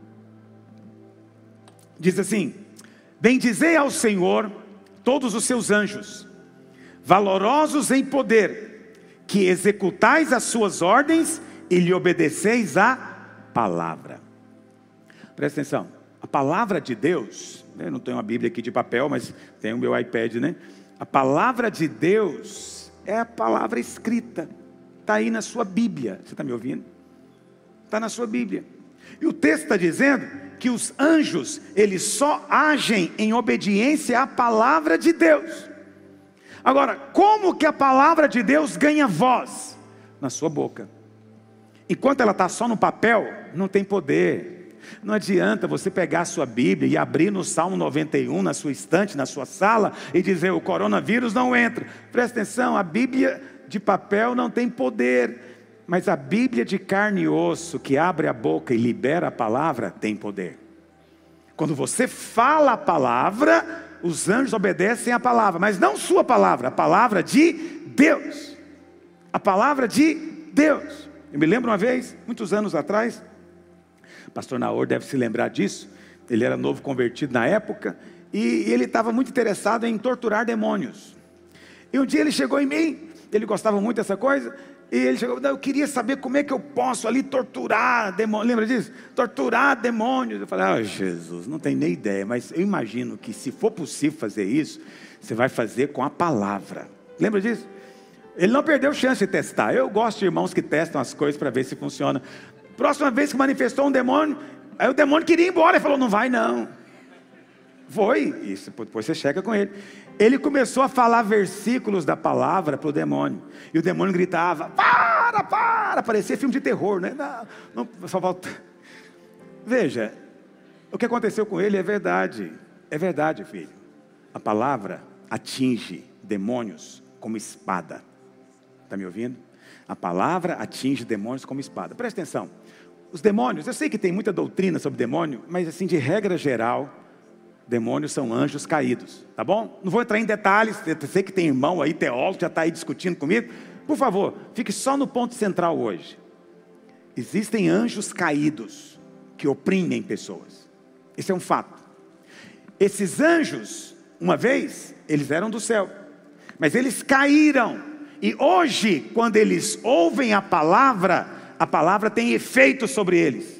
Diz assim: bendizei ao Senhor todos os seus anjos, valorosos em poder, que executais as suas ordens e lhe obedeceis a palavra. Presta atenção, a palavra de Deus, eu não tenho uma Bíblia aqui de papel, mas tenho o meu iPad, né? A palavra de Deus é a palavra escrita, está aí na sua Bíblia. Você está me ouvindo? Está na sua Bíblia. E o texto está dizendo que os anjos, eles só agem em obediência à palavra de Deus. Agora, como que a palavra de Deus ganha voz? Na sua boca. Enquanto ela está só no papel, não tem poder. Não adianta você pegar a sua Bíblia e abrir no Salmo 91, na sua estante, na sua sala, e dizer: o coronavírus não entra. Presta atenção, a Bíblia de papel não tem poder, mas a Bíblia de carne e osso, que abre a boca e libera a palavra, tem poder. Quando você fala a palavra, os anjos obedecem a palavra, mas não sua palavra, a palavra de Deus. A palavra de Deus. Eu me lembro uma vez, muitos anos atrás, o pastor Naor deve se lembrar disso, ele era novo convertido na época, e ele estava muito interessado em torturar demônios. E um dia ele chegou em mim, ele gostava muito dessa coisa, e ele chegou: eu queria saber como é que eu posso ali torturar demônios. Lembra disso? Torturar demônios. Eu falei: Jesus, não tem nem ideia, mas eu imagino que se for possível fazer isso, você vai fazer com a palavra. Lembra disso? Ele não perdeu chance de testar. Eu gosto de irmãos que testam as coisas para ver se funciona. Próxima vez que manifestou um demônio, aí o demônio queria ir embora. Ele falou: não vai não. Foi. Isso, depois você chega com ele. Ele começou a falar versículos da palavra para o demônio. E o demônio gritava: para. Parecia filme de terror, né? Não, só volta. Veja, o que aconteceu com ele é verdade. É verdade, filho. A palavra atinge demônios como espada. Está me ouvindo? A palavra atinge demônios como espada. Presta atenção. Os demônios, eu sei que tem muita doutrina sobre demônio, mas assim, de regra geral, demônios são anjos caídos, tá bom? Não vou entrar em detalhes, eu sei que tem irmão aí, teólogo, já está aí discutindo comigo. Por favor, fique só no ponto central hoje. Existem anjos caídos que oprimem pessoas. Esse é um fato. Esses anjos, uma vez, eles eram do céu, mas eles caíram. E hoje, quando eles ouvem a palavra tem efeito sobre eles.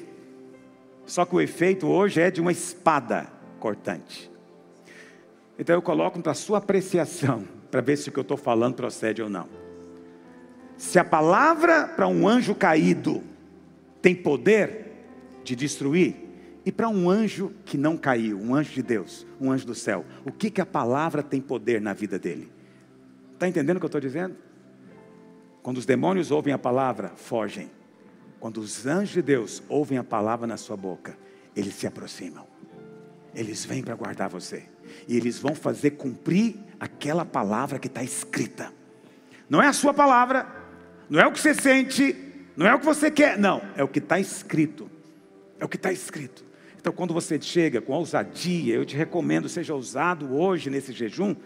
Só que o efeito hoje é de uma espada cortante. Então eu coloco para a sua apreciação, para ver se o que eu estou falando procede ou não. Se a palavra para um anjo caído tem poder de destruir, e para um anjo que não caiu, um anjo de Deus, um anjo do céu, o que a palavra tem poder na vida dele? Está entendendo o que eu estou dizendo? Quando os demônios ouvem a palavra, fogem. Quando os anjos de Deus ouvem a palavra na sua boca, eles se aproximam. Eles vêm para guardar você. E eles vão fazer cumprir aquela palavra que está escrita. Não é a sua palavra, não é o que você sente, não é o que você quer. Não, é o que está escrito. É o que está escrito. Então quando você chega com ousadia, eu te recomendo, seja ousado hoje nesse jejum.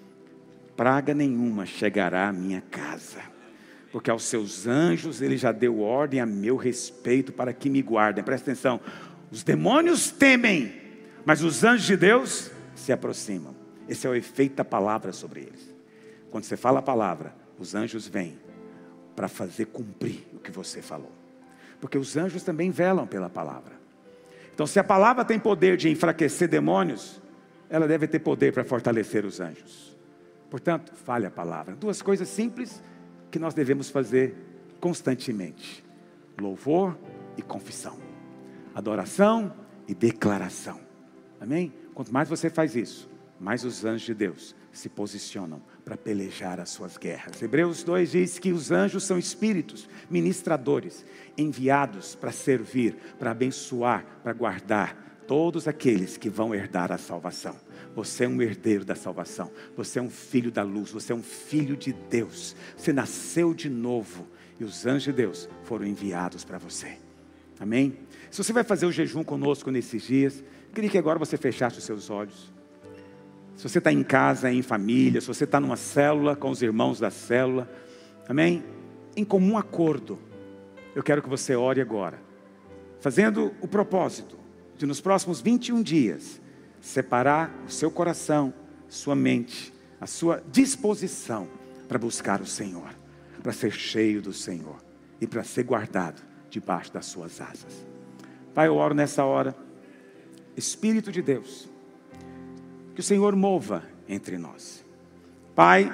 Praga nenhuma chegará à minha casa, porque aos seus anjos ele já deu ordem a meu respeito para que me guardem. Presta atenção, os demônios temem, mas os anjos de Deus se aproximam. Esse é o efeito da palavra sobre eles. Quando você fala a palavra, os anjos vêm para fazer cumprir o que você falou, porque os anjos também velam pela palavra. Então se a palavra tem poder de enfraquecer demônios, ela deve ter poder para fortalecer os anjos. Portanto, fale a palavra. Duas coisas simples que nós devemos fazer constantemente: louvor e confissão, adoração e declaração. Amém? Quanto mais você faz isso, mais os anjos de Deus se posicionam para pelejar as suas guerras. Hebreus 2 diz que os anjos são espíritos ministradores, enviados para servir, para abençoar, para guardar todos aqueles que vão herdar a salvação. Você é um herdeiro da salvação, você é um filho da luz, você é um filho de Deus, você nasceu de novo e os anjos de Deus foram enviados para você. Amém? Se você vai fazer o jejum conosco nesses dias, queria que agora você fechasse os seus olhos. Se você está em casa, em família, se você está numa célula com os irmãos da célula, amém? Em comum acordo, eu quero que você ore agora, fazendo o propósito de nos próximos 21 dias, separar o seu coração, sua mente, a sua disposição para buscar o Senhor, para ser cheio do Senhor e para ser guardado debaixo das suas asas. Pai, eu oro nessa hora, Espírito de Deus, que o Senhor mova entre nós. Pai,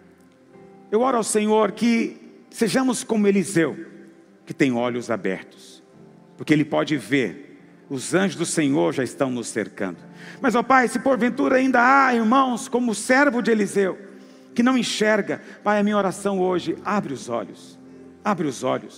eu oro ao Senhor que sejamos como Eliseu, que tem olhos abertos, porque ele pode ver. Os anjos do Senhor já estão nos cercando. Mas, ó Pai, se porventura ainda há irmãos como o servo de Eliseu, que não enxerga, Pai, a minha oração hoje, abre os olhos. Abre os olhos.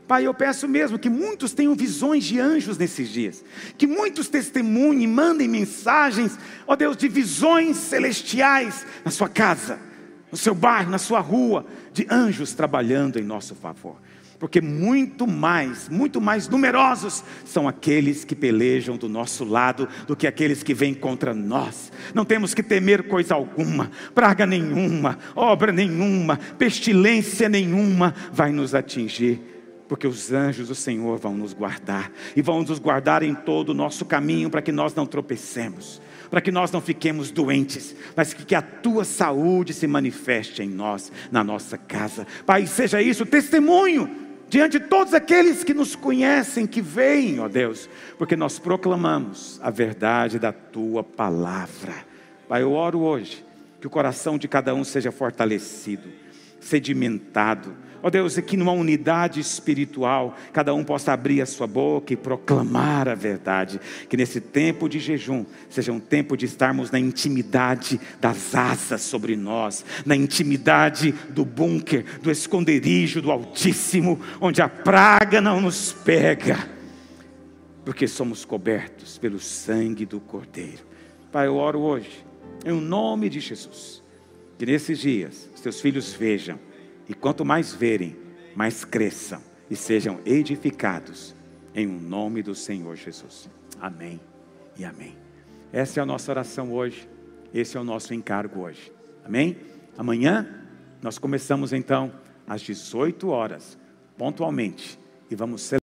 Pai, eu peço mesmo que muitos tenham visões de anjos nesses dias, que muitos testemunhem, mandem mensagens, ó Deus, de visões celestiais na sua casa, no seu bairro, na sua rua, de anjos trabalhando em nosso favor. Porque muito mais numerosos são aqueles que pelejam do nosso lado do que aqueles que vêm contra nós. Não temos que temer coisa alguma, praga nenhuma, obra nenhuma, pestilência nenhuma vai nos atingir. Porque os anjos do Senhor vão nos guardar, e vão nos guardar em todo o nosso caminho, para que nós não tropecemos, para que nós não fiquemos doentes, mas que a tua saúde se manifeste em nós, na nossa casa. Pai, seja isso testemunho diante de todos aqueles que nos conhecem, que veem, ó Deus, porque nós proclamamos a verdade da tua palavra. Pai, eu oro hoje, que o coração de cada um seja fortalecido, sedimentado, ó Deus, e que numa unidade espiritual, cada um possa abrir a sua boca e proclamar a verdade. Que nesse tempo de jejum, seja um tempo de estarmos na intimidade das asas sobre nós, na intimidade do bunker, do esconderijo do Altíssimo, onde a praga não nos pega, porque somos cobertos pelo sangue do Cordeiro. Pai, eu oro hoje, em nome de Jesus, que nesses dias, os teus filhos vejam, e quanto mais verem, mais cresçam e sejam edificados em nome do Senhor Jesus. Amém e amém. Essa é a nossa oração hoje. Esse é o nosso encargo hoje. Amém? Amanhã nós começamos então às 18 horas, pontualmente, e vamos celebrar.